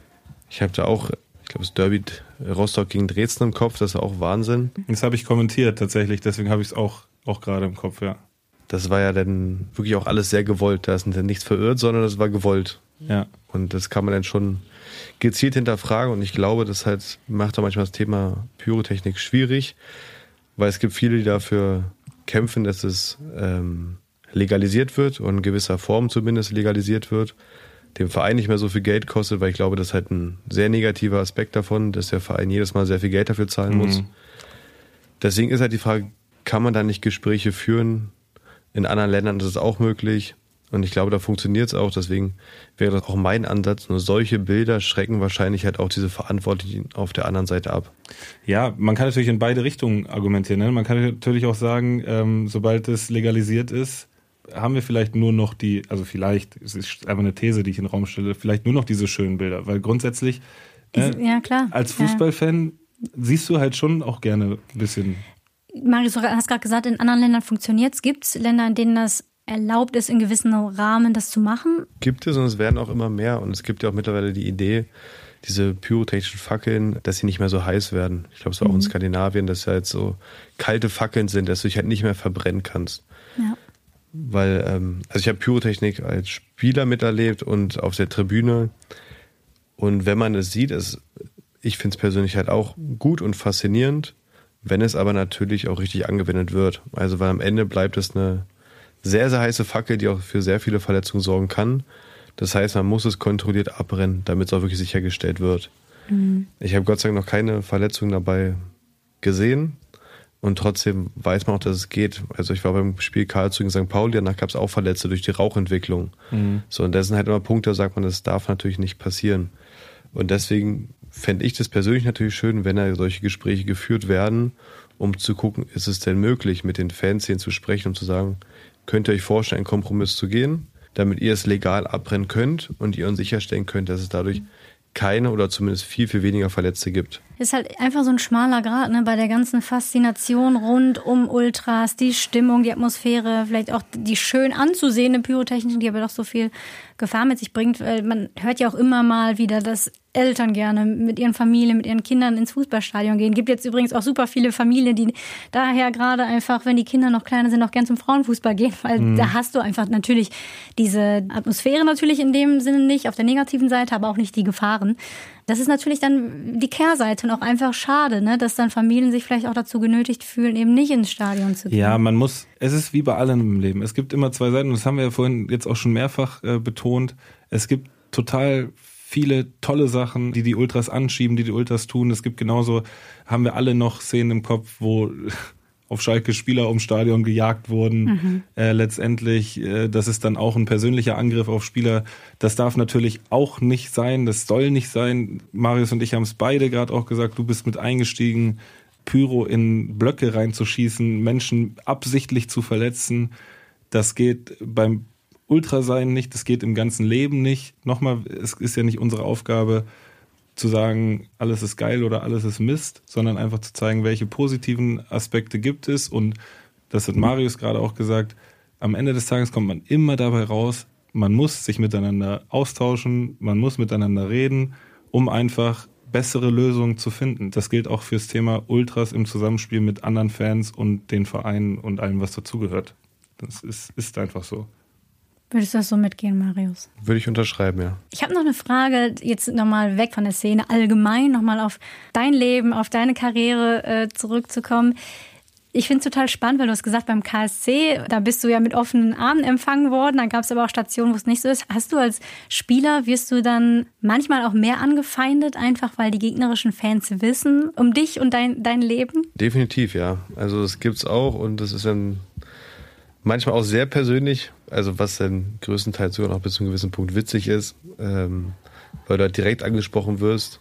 Ich habe da auch, ich glaube, das Derby Rostock gegen Dresden im Kopf. Das war auch Wahnsinn. Das habe ich kommentiert tatsächlich. Deswegen habe ich es auch, auch gerade im Kopf, ja. Das war ja dann wirklich auch alles sehr gewollt. Da ist dann nichts verirrt, sondern das war gewollt. Ja. Und das kann man dann schon gezielt hinterfragen. Und ich glaube, das halt macht auch manchmal das Thema Pyrotechnik schwierig, weil es gibt viele, die dafür kämpfen, dass es ähm, legalisiert wird und in gewisser Form zumindest legalisiert wird, dem Verein nicht mehr so viel Geld kostet, weil ich glaube, das ist halt ein sehr negativer Aspekt davon, dass der Verein jedes Mal sehr viel Geld dafür zahlen mhm. muss. Deswegen ist halt die Frage, kann man da nicht Gespräche führen? In anderen Ländern ist es auch möglich und ich glaube, da funktioniert es auch, deswegen wäre das auch mein Ansatz. Nur solche Bilder schrecken wahrscheinlich halt auch diese Verantwortlichen auf der anderen Seite ab. Ja, man kann natürlich in beide Richtungen argumentieren. Ne? Man kann natürlich auch sagen, ähm, sobald es legalisiert ist, haben wir vielleicht nur noch die, also vielleicht, es ist einfach eine These, die ich in den Raum stelle, vielleicht nur noch diese schönen Bilder. Weil grundsätzlich, äh, ja, klar. als Fußballfan ja. siehst du halt schon auch gerne ein bisschen. Marius, du hast gerade gesagt, in anderen Ländern funktioniert es. Gibt es Länder, in denen das erlaubt ist, in gewissen Rahmen das zu machen? Gibt es und es werden auch immer mehr. Und es gibt ja auch mittlerweile die Idee, diese pyrotechnischen Fackeln, dass sie nicht mehr so heiß werden. Ich glaube, es war mhm. auch in Skandinavien, dass ja jetzt so kalte Fackeln sind, dass du dich halt nicht mehr verbrennen kannst. Ja. Weil, ähm, also ich habe Pyrotechnik als Spieler miterlebt und auf der Tribüne. Und wenn man es sieht, ist, ich finde es persönlich halt auch gut und faszinierend, wenn es aber natürlich auch richtig angewendet wird. Also weil am Ende bleibt es eine sehr, sehr heiße Fackel, die auch für sehr viele Verletzungen sorgen kann. Das heißt, man muss es kontrolliert abbrennen, damit es auch wirklich sichergestellt wird. Mhm. Ich habe Gott sei Dank noch keine Verletzungen dabei gesehen und trotzdem weiß man auch, dass es geht. Also ich war beim Spiel Karlsruhe gegen Sankt Pauli, danach gab es auch Verletzte durch die Rauchentwicklung. Mhm. So, und das sind halt immer Punkte, da sagt man, das darf natürlich nicht passieren. Und deswegen fände ich das persönlich natürlich schön, wenn da solche Gespräche geführt werden, um zu gucken, ist es denn möglich, mit den Fanszenen zu sprechen, um zu sagen, könnt ihr euch vorstellen, einen Kompromiss zu gehen, damit ihr es legal abbrennen könnt und ihr uns sicherstellen könnt, dass es dadurch keine oder zumindest viel, viel weniger Verletzte gibt. Ist halt einfach so ein schmaler Grat, ne, bei der ganzen Faszination rund um Ultras, die Stimmung, die Atmosphäre, vielleicht auch die schön anzusehende Pyrotechnik, die aber doch so viel Gefahr mit sich bringt. Weil man hört ja auch immer mal wieder, dass Eltern gerne mit ihren Familien, mit ihren Kindern ins Fußballstadion gehen. Gibt jetzt übrigens auch super viele Familien, die daher gerade einfach, wenn die Kinder noch kleiner sind, auch gern zum Frauenfußball gehen, weil mhm. da hast du einfach natürlich diese Atmosphäre natürlich in dem Sinne nicht, auf der negativen Seite, aber auch nicht die Gefahren. Das ist natürlich dann die Kehrseite und auch einfach schade, ne, dass dann Familien sich vielleicht auch dazu genötigt fühlen, eben nicht ins Stadion zu gehen. Ja, man muss, es ist wie bei allem im Leben. Es gibt immer zwei Seiten und das haben wir ja vorhin jetzt auch schon mehrfach äh, betont. Es gibt total viele tolle Sachen, die die Ultras anschieben, die die Ultras tun. Es gibt genauso, haben wir alle noch Szenen im Kopf, wo auf Schalke Spieler ums Stadion gejagt wurden. Mhm. Äh, letztendlich, äh, das ist dann auch ein persönlicher Angriff auf Spieler. Das darf natürlich auch nicht sein, das soll nicht sein. Marius und ich haben es beide gerade auch gesagt, du bist mit eingestiegen, Pyro in Blöcke reinzuschießen, Menschen absichtlich zu verletzen. Das geht beim Ultrasein nicht, das geht im ganzen Leben nicht. Nochmal, es ist ja nicht unsere Aufgabe zu sagen, alles ist geil oder alles ist Mist, sondern einfach zu zeigen, welche positiven Aspekte gibt es. Und das hat Marius gerade auch gesagt, am Ende des Tages kommt man immer dabei raus, man muss sich miteinander austauschen, man muss miteinander reden, um einfach bessere Lösungen zu finden. Das gilt auch fürs Thema Ultras im Zusammenspiel mit anderen Fans und den Vereinen und allem, was dazugehört. Das ist, ist einfach so. Würdest du das so mitgehen, Marius? Würde ich unterschreiben, ja. Ich habe noch eine Frage, jetzt nochmal weg von der Szene, allgemein nochmal auf dein Leben, auf deine Karriere äh, zurückzukommen. Ich finde es total spannend, weil du hast gesagt, beim K S C, da bist du ja mit offenen Armen empfangen worden. Dann gab es aber auch Stationen, wo es nicht so ist. Hast du als Spieler, wirst du dann manchmal auch mehr angefeindet, einfach weil die gegnerischen Fans wissen um dich und dein, dein Leben? Definitiv, ja. Also das gibt's auch und das ist dann manchmal auch sehr persönlich, also was dann größtenteils sogar noch bis zu einem gewissen Punkt witzig ist, ähm, weil du halt direkt angesprochen wirst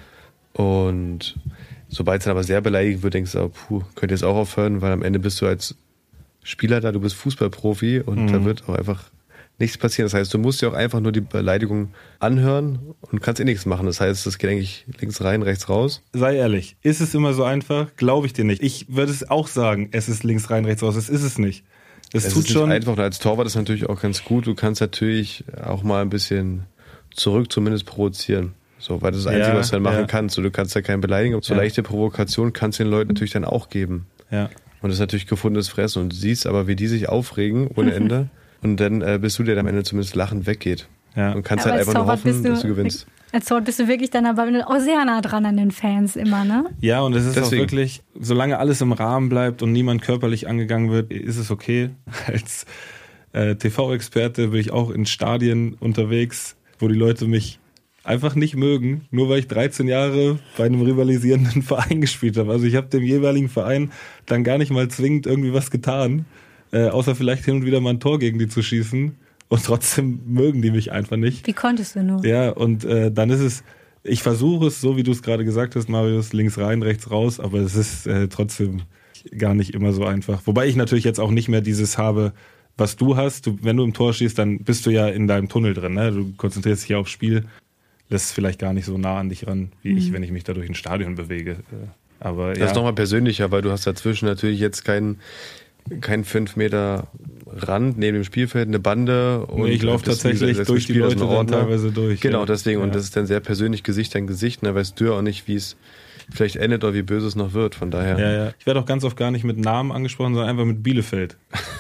und sobald es dann aber sehr beleidigt wird, denkst du, oh, puh, könnt ihr jetzt auch aufhören, weil am Ende bist du als Spieler da, du bist Fußballprofi und mhm. da wird auch einfach nichts passieren. Das heißt, du musst dir auch einfach nur die Beleidigung anhören und kannst eh nichts machen. Das heißt, das geht eigentlich links rein, rechts raus. Sei ehrlich, ist es immer so einfach? Glaube ich dir nicht. Ich würde es auch sagen, es ist links rein, rechts raus. Es ist es nicht. Das es tut ist nicht schon einfach. Und als Torwart ist natürlich auch ganz gut. Du kannst natürlich auch mal ein bisschen zurück zumindest provozieren. So, weil das ist das Einzige, ja, was du dann machen ja. kannst. So, du kannst ja keinen beleidigen. So ja. leichte Provokation kannst du den Leuten natürlich dann auch geben. Ja. Und das ist natürlich gefundenes Fressen. Und du siehst aber, wie die sich aufregen ohne Ende. Und dann äh, bist du der, der am Ende zumindest lachend weggeht. Ja. Und kannst ja, halt einfach nur hoffen, du, dass du gewinnst. Als Torwart bist du wirklich dann aber auch sehr nah dran an den Fans immer, ne? Ja, und es ist Deswegen. auch wirklich, solange alles im Rahmen bleibt und niemand körperlich angegangen wird, ist es okay. Als äh, T V-Experte bin ich auch in Stadien unterwegs, wo die Leute mich einfach nicht mögen, nur weil ich dreizehn Jahre bei einem rivalisierenden Verein gespielt habe. Also ich habe dem jeweiligen Verein dann gar nicht mal zwingend irgendwie was getan, äh, außer vielleicht hin und wieder mal ein Tor gegen die zu schießen. Und trotzdem mögen die mich einfach nicht. Wie konntest du nur? Ja, und äh, dann ist es, ich versuche es, so wie du es gerade gesagt hast, Marius, links rein, rechts raus, aber es ist äh, trotzdem gar nicht immer so einfach. Wobei ich natürlich jetzt auch nicht mehr dieses habe, was du hast. Du, wenn du im Tor schießt, dann bist du ja in deinem Tunnel drin. Ne? Du konzentrierst dich ja aufs Spiel, lässt es vielleicht gar nicht so nah an dich ran, wie mhm. ich, wenn ich mich da durch ein Stadion bewege. Aber, das ja. ist nochmal persönlicher, weil du hast dazwischen natürlich jetzt keinen kein fünf Meter Rand neben dem Spielfeld, eine Bande. Und nee, ich laufe tatsächlich das durch die Leute dann teilweise durch. Genau, ja. deswegen. Ja. Und das ist dann sehr persönlich Gesicht an Gesicht. Da weißt du ja auch nicht, wie es vielleicht endet oder wie böse es noch wird. Von daher. Ja, ja. Ich werde auch ganz oft gar nicht mit Namen angesprochen, sondern einfach mit Bielefeld.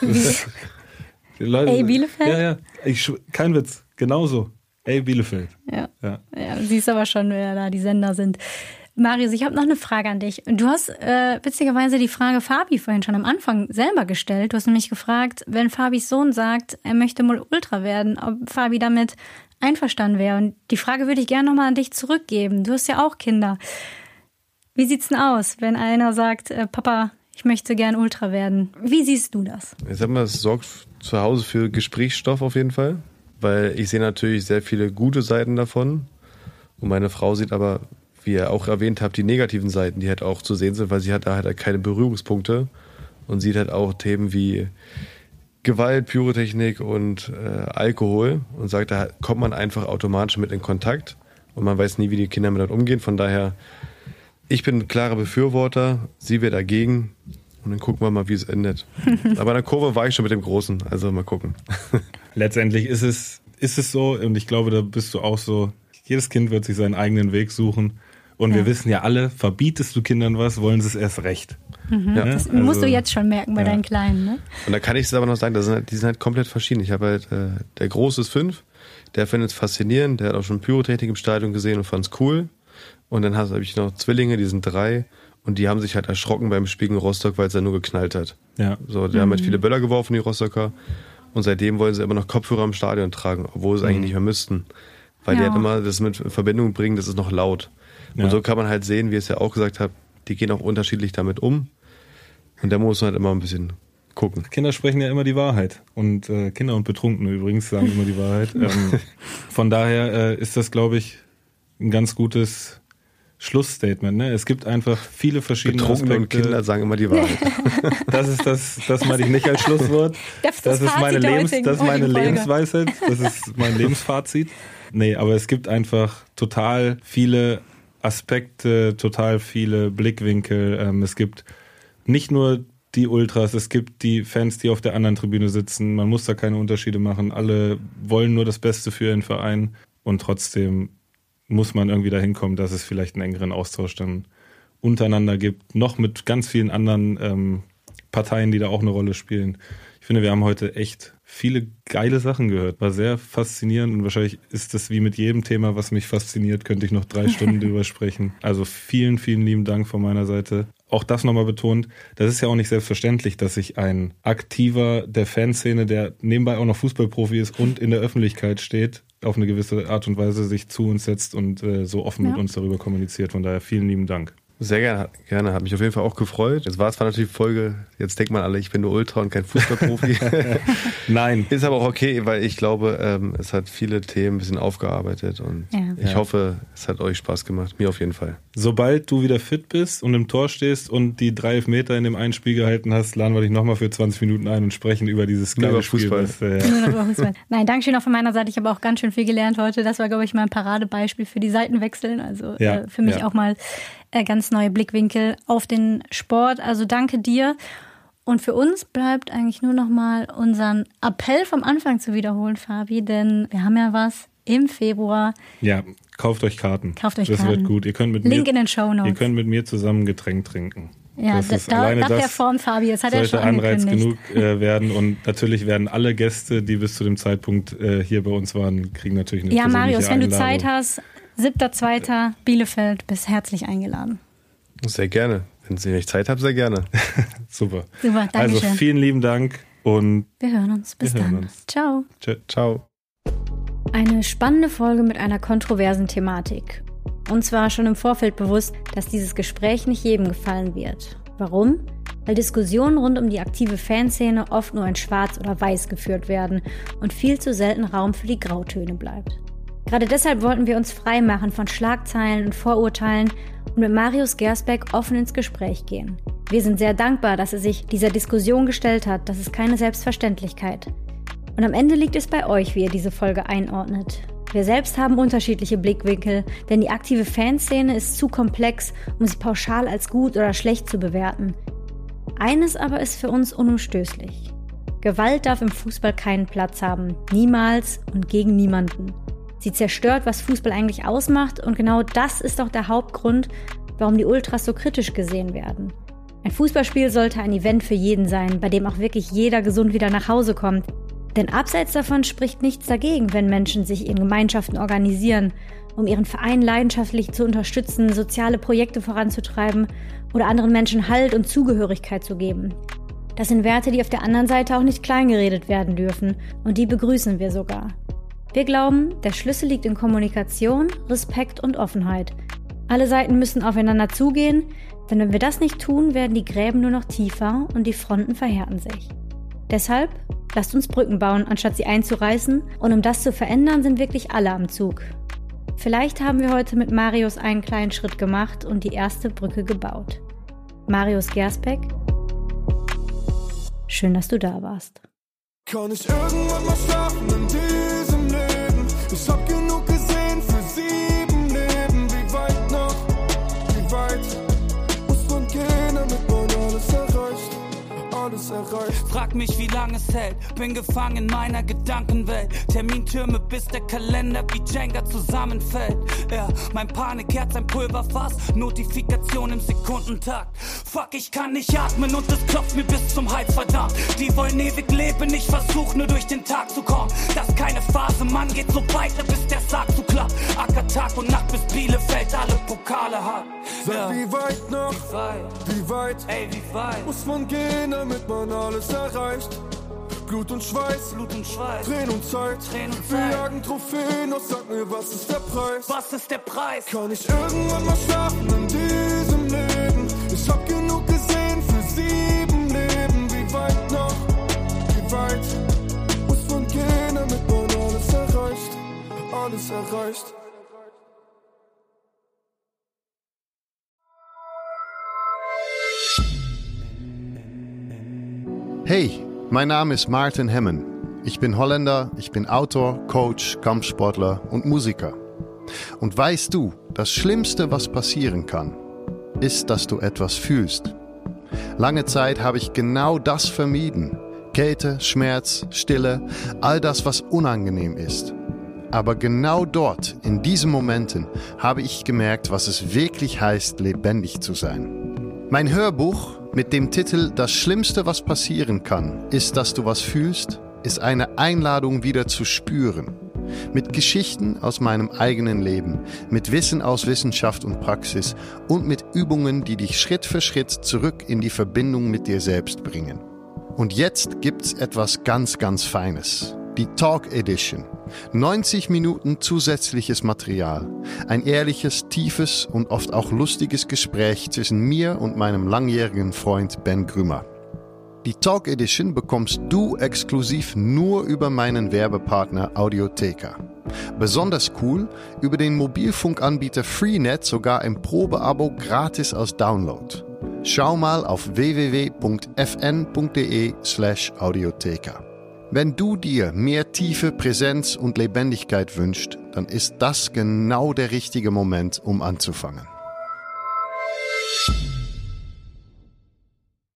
Leute, Ey, Bielefeld? Ja, ja. Ich, kein Witz. Genauso. Ey, Bielefeld. Ja. Ja. Ja, du siehst aber schon, wer da die Sender sind. Marius, ich habe noch eine Frage an dich. Du hast äh, witzigerweise die Frage Fabi vorhin schon am Anfang selber gestellt. Du hast nämlich gefragt, wenn Fabis Sohn sagt, er möchte mal Ultra werden, ob Fabi damit einverstanden wäre. Und die Frage würde ich gerne nochmal an dich zurückgeben. Du hast ja auch Kinder. Wie sieht's denn aus, wenn einer sagt, äh, Papa, ich möchte gern Ultra werden? Wie siehst du das? Ich sag mal, es sorgt zu Hause für Gesprächsstoff auf jeden Fall. Weil ich sehe natürlich sehr viele gute Seiten davon. Und meine Frau sieht aber, wie ihr auch erwähnt habt, die negativen Seiten, die halt auch zu sehen sind, weil sie hat da halt keine Berührungspunkte und sieht halt auch Themen wie Gewalt, Pyrotechnik und äh, Alkohol und sagt, da kommt man einfach automatisch mit in Kontakt und man weiß nie, wie die Kinder mit umgehen. Von daher, ich bin ein klarer Befürworter, sie wäre dagegen und dann gucken wir mal, wie es endet. Aber in der Kurve war ich schon mit dem Großen, also mal gucken. Letztendlich ist es, ist es so und ich glaube, da bist du auch so, jedes Kind wird sich seinen eigenen Weg suchen. Und ja. wir wissen ja alle, verbietest du Kindern was, wollen sie es erst recht. Mhm. Ja? Das also, musst du jetzt schon merken bei ja. deinen Kleinen, ne? Und da kann ich es aber noch sagen, das sind halt, die sind halt komplett verschieden. Ich habe halt, äh, der Große ist fünf, der findet es faszinierend, der hat auch schon Pyrotechnik im Stadion gesehen und fand es cool. Und dann habe ich noch Zwillinge, die sind drei und die haben sich halt erschrocken beim Spiel gegen Rostock, weil es da nur geknallt hat. Ja. So, die mhm. haben halt viele Böller geworfen, die Rostocker. Und seitdem wollen sie immer noch Kopfhörer im Stadion tragen, obwohl sie mhm. eigentlich nicht mehr müssten. Weil ja. die halt immer das mit in Verbindung bringen, das ist noch laut. Und ja. so kann man halt sehen, wie ihr es ja auch gesagt habt, die gehen auch unterschiedlich damit um. Und da muss man halt immer ein bisschen gucken. Kinder sprechen ja immer die Wahrheit. Und äh, Kinder und Betrunkene übrigens sagen immer die Wahrheit. Ähm, von daher äh, ist das, glaube ich, ein ganz gutes Schlussstatement. Ne? Es gibt einfach viele verschiedene Betrunkene Aspekte. und Kinder sagen immer die Wahrheit. Das ist das, das meine ich nicht als Schlusswort. Das ist, das das ist meine, Fazit der Lebens, heutigen- das ist meine heutigen Folge. Lebensweisheit. Das ist mein Lebensfazit. Nee, aber es gibt einfach total viele Aspekte, total viele Blickwinkel. Ähm, es gibt nicht nur die Ultras, es gibt die Fans, die auf der anderen Tribüne sitzen. Man muss da keine Unterschiede machen. Alle wollen nur das Beste für ihren Verein. Und trotzdem muss man irgendwie dahin kommen, dass es vielleicht einen engeren Austausch dann untereinander gibt. Noch mit ganz vielen anderen ähm, Parteien, die da auch eine Rolle spielen. Ich finde, wir haben heute echt viele geile Sachen gehört. War sehr faszinierend und wahrscheinlich ist das wie mit jedem Thema, was mich fasziniert, könnte ich noch drei Stunden drüber sprechen. Also vielen, vielen lieben Dank von meiner Seite. Auch das nochmal betont, das ist ja auch nicht selbstverständlich, dass sich ein Aktiver der Fanszene, der nebenbei auch noch Fußballprofi ist und in der Öffentlichkeit steht, auf eine gewisse Art und Weise sich zu uns setzt und äh, so offen Ja. mit uns darüber kommuniziert. Von daher vielen lieben Dank. Sehr gerne, gerne. Hat mich auf jeden Fall auch gefreut. Jetzt war es zwar natürlich Folge, jetzt denkt man alle, ich bin nur Ultra und kein Fußballprofi. Nein. Ist aber auch okay, weil ich glaube, ähm, es hat viele Themen ein bisschen aufgearbeitet und Ja. ich Ja. hoffe, es hat euch Spaß gemacht. Mir auf jeden Fall. Sobald du wieder fit bist und im Tor stehst und die drei Elfmeter in dem einen Spiel gehalten hast, laden wir dich nochmal für zwanzig Minuten ein und sprechen über dieses Nur geile über Spiel. Fußball. Was, äh, Nur noch über Fußball. Nein, Dankeschön auch von meiner Seite. Ich habe auch ganz schön viel gelernt heute. Das war, glaube ich, mein Paradebeispiel für die Seitenwechseln. Also Ja, äh, für mich ja. auch mal äh, ganz neue Blickwinkel auf den Sport. Also danke dir. Und für uns bleibt eigentlich nur noch mal unseren Appell vom Anfang zu wiederholen, Fabi. Denn wir haben ja was im Februar. ja, kauft euch Karten. Kauft euch das Karten. wird gut. Ihr könnt mit Link mir, in den Shownotes. Ihr könnt mit mir zusammen ein Getränk trinken. Ja, das da, ist da, alleine da das performt Fabi. Das hat er schon sollte Anreiz angekündigt. genug äh, werden. Und natürlich werden alle Gäste, die bis zu dem Zeitpunkt äh, hier bei uns waren, kriegen natürlich eine Ja, persönliche Marius, wenn du Einladung. Zeit hast, siebter zweiter Bielefeld, bist herzlich eingeladen. Sehr gerne. Wenn ihr nicht Zeit habt, sehr gerne. Super. Super, danke Also schön. vielen lieben Dank und Wir hören uns. Bis Wir hören dann. uns. Ciao. tschö. Ciao. Eine spannende Folge mit einer kontroversen Thematik. Uns war schon im Vorfeld bewusst, dass dieses Gespräch nicht jedem gefallen wird. Warum? Weil Diskussionen rund um die aktive Fanszene oft nur in Schwarz oder Weiß geführt werden und viel zu selten Raum für die Grautöne bleibt. Gerade deshalb wollten wir uns frei machen von Schlagzeilen und Vorurteilen und mit Marius Gersbeck offen ins Gespräch gehen. Wir sind sehr dankbar, dass er sich dieser Diskussion gestellt hat. Das ist keine Selbstverständlichkeit. Und am Ende liegt es bei euch, wie ihr diese Folge einordnet. Wir selbst haben unterschiedliche Blickwinkel, denn die aktive Fanszene ist zu komplex, um sie pauschal als gut oder schlecht zu bewerten. Eines aber ist für uns unumstößlich. Gewalt darf im Fußball keinen Platz haben. Niemals und gegen niemanden. Sie zerstört, was Fußball eigentlich ausmacht, und genau das ist auch der Hauptgrund, warum die Ultras so kritisch gesehen werden. Ein Fußballspiel sollte ein Event für jeden sein, bei dem auch wirklich jeder gesund wieder nach Hause kommt. Denn abseits davon spricht nichts dagegen, wenn Menschen sich in Gemeinschaften organisieren, um ihren Verein leidenschaftlich zu unterstützen, soziale Projekte voranzutreiben oder anderen Menschen Halt und Zugehörigkeit zu geben. Das sind Werte, die auf der anderen Seite auch nicht kleingeredet werden dürfen, und die begrüßen wir sogar. Wir glauben, der Schlüssel liegt in Kommunikation, Respekt und Offenheit. Alle Seiten müssen aufeinander zugehen, denn wenn wir das nicht tun, werden die Gräben nur noch tiefer und die Fronten verhärten sich. Deshalb lasst uns Brücken bauen, anstatt sie einzureißen, und um das zu verändern, sind wirklich alle am Zug. Vielleicht haben wir heute mit Marius einen kleinen Schritt gemacht und die erste Brücke gebaut. Marius Gersbeck, schön, dass du da warst. Kann ich irgendwann mal schlafen in diesem Leben? Ich hab genug gesehen für sieben Leben. Wie weit noch? Wie weit muss man gehen, damit man alles erreicht? Alles erreicht. Frag mich, wie lange es hält. Bin gefangen in meiner Gedankenwelt. Termintürme, bis der Kalender wie Jenga zusammenfällt. Ja, mein Panikherz, ein Pulverfass. Notifikation im Sekundentakt. Fuck, ich kann nicht atmen und es klopft mir bis zum Hals, verdammt. Die wollen ewig leben, ich versuch nur durch den Tag zu kommen. Das ist keine Phase, Mann, geht so weiter, bis der Sarg zu klappt. Acker Tag und Nacht, bis Bielefeld alle Pokale hat. Sag, Ja. wie weit noch? Wie weit? Wie weit Ey, wie weit? muss man gehen, damit man alles erreicht? Blut und Schweiß, Blut und Schweiß. Tränen und Zeit. Tränen und Wir Zeit. jagen Trophäen, doch sag mir, was ist der Preis? Was ist der Preis? Kann ich irgendwann mal schlafen in diesem Leben? Ich hab genug gesehen für sieben alles erreicht. Hey, mein Name ist Martin Hemmen. Ich bin Holländer, ich bin Autor, Coach, Kampfsportler und Musiker. Und weißt du, das Schlimmste, was passieren kann, ist, dass du etwas fühlst. Lange Zeit habe ich genau das vermieden. Kälte, Schmerz, Stille, all das, was unangenehm ist. Aber genau dort, in diesen Momenten, habe ich gemerkt, was es wirklich heißt, lebendig zu sein. Mein Hörbuch mit dem Titel Das Schlimmste, was passieren kann, ist, dass du was fühlst, ist eine Einladung, wieder zu spüren. Mit Geschichten aus meinem eigenen Leben, mit Wissen aus Wissenschaft und Praxis und mit Übungen, die dich Schritt für Schritt zurück in die Verbindung mit dir selbst bringen. Und jetzt gibt's etwas ganz, ganz Feines. Die Talk Edition. neunzig Minuten zusätzliches Material. Ein ehrliches, tiefes und oft auch lustiges Gespräch zwischen mir und meinem langjährigen Freund Ben Grümmer. Die Talk Edition bekommst du exklusiv nur über meinen Werbepartner Audiotheka. Besonders cool, über den Mobilfunkanbieter Freenet sogar ein Probeabo gratis als Download. Schau mal auf w w w punkt f n punkt d e slash audiotheka. Wenn du dir mehr Tiefe, Präsenz und Lebendigkeit wünschst, dann ist das genau der richtige Moment, um anzufangen.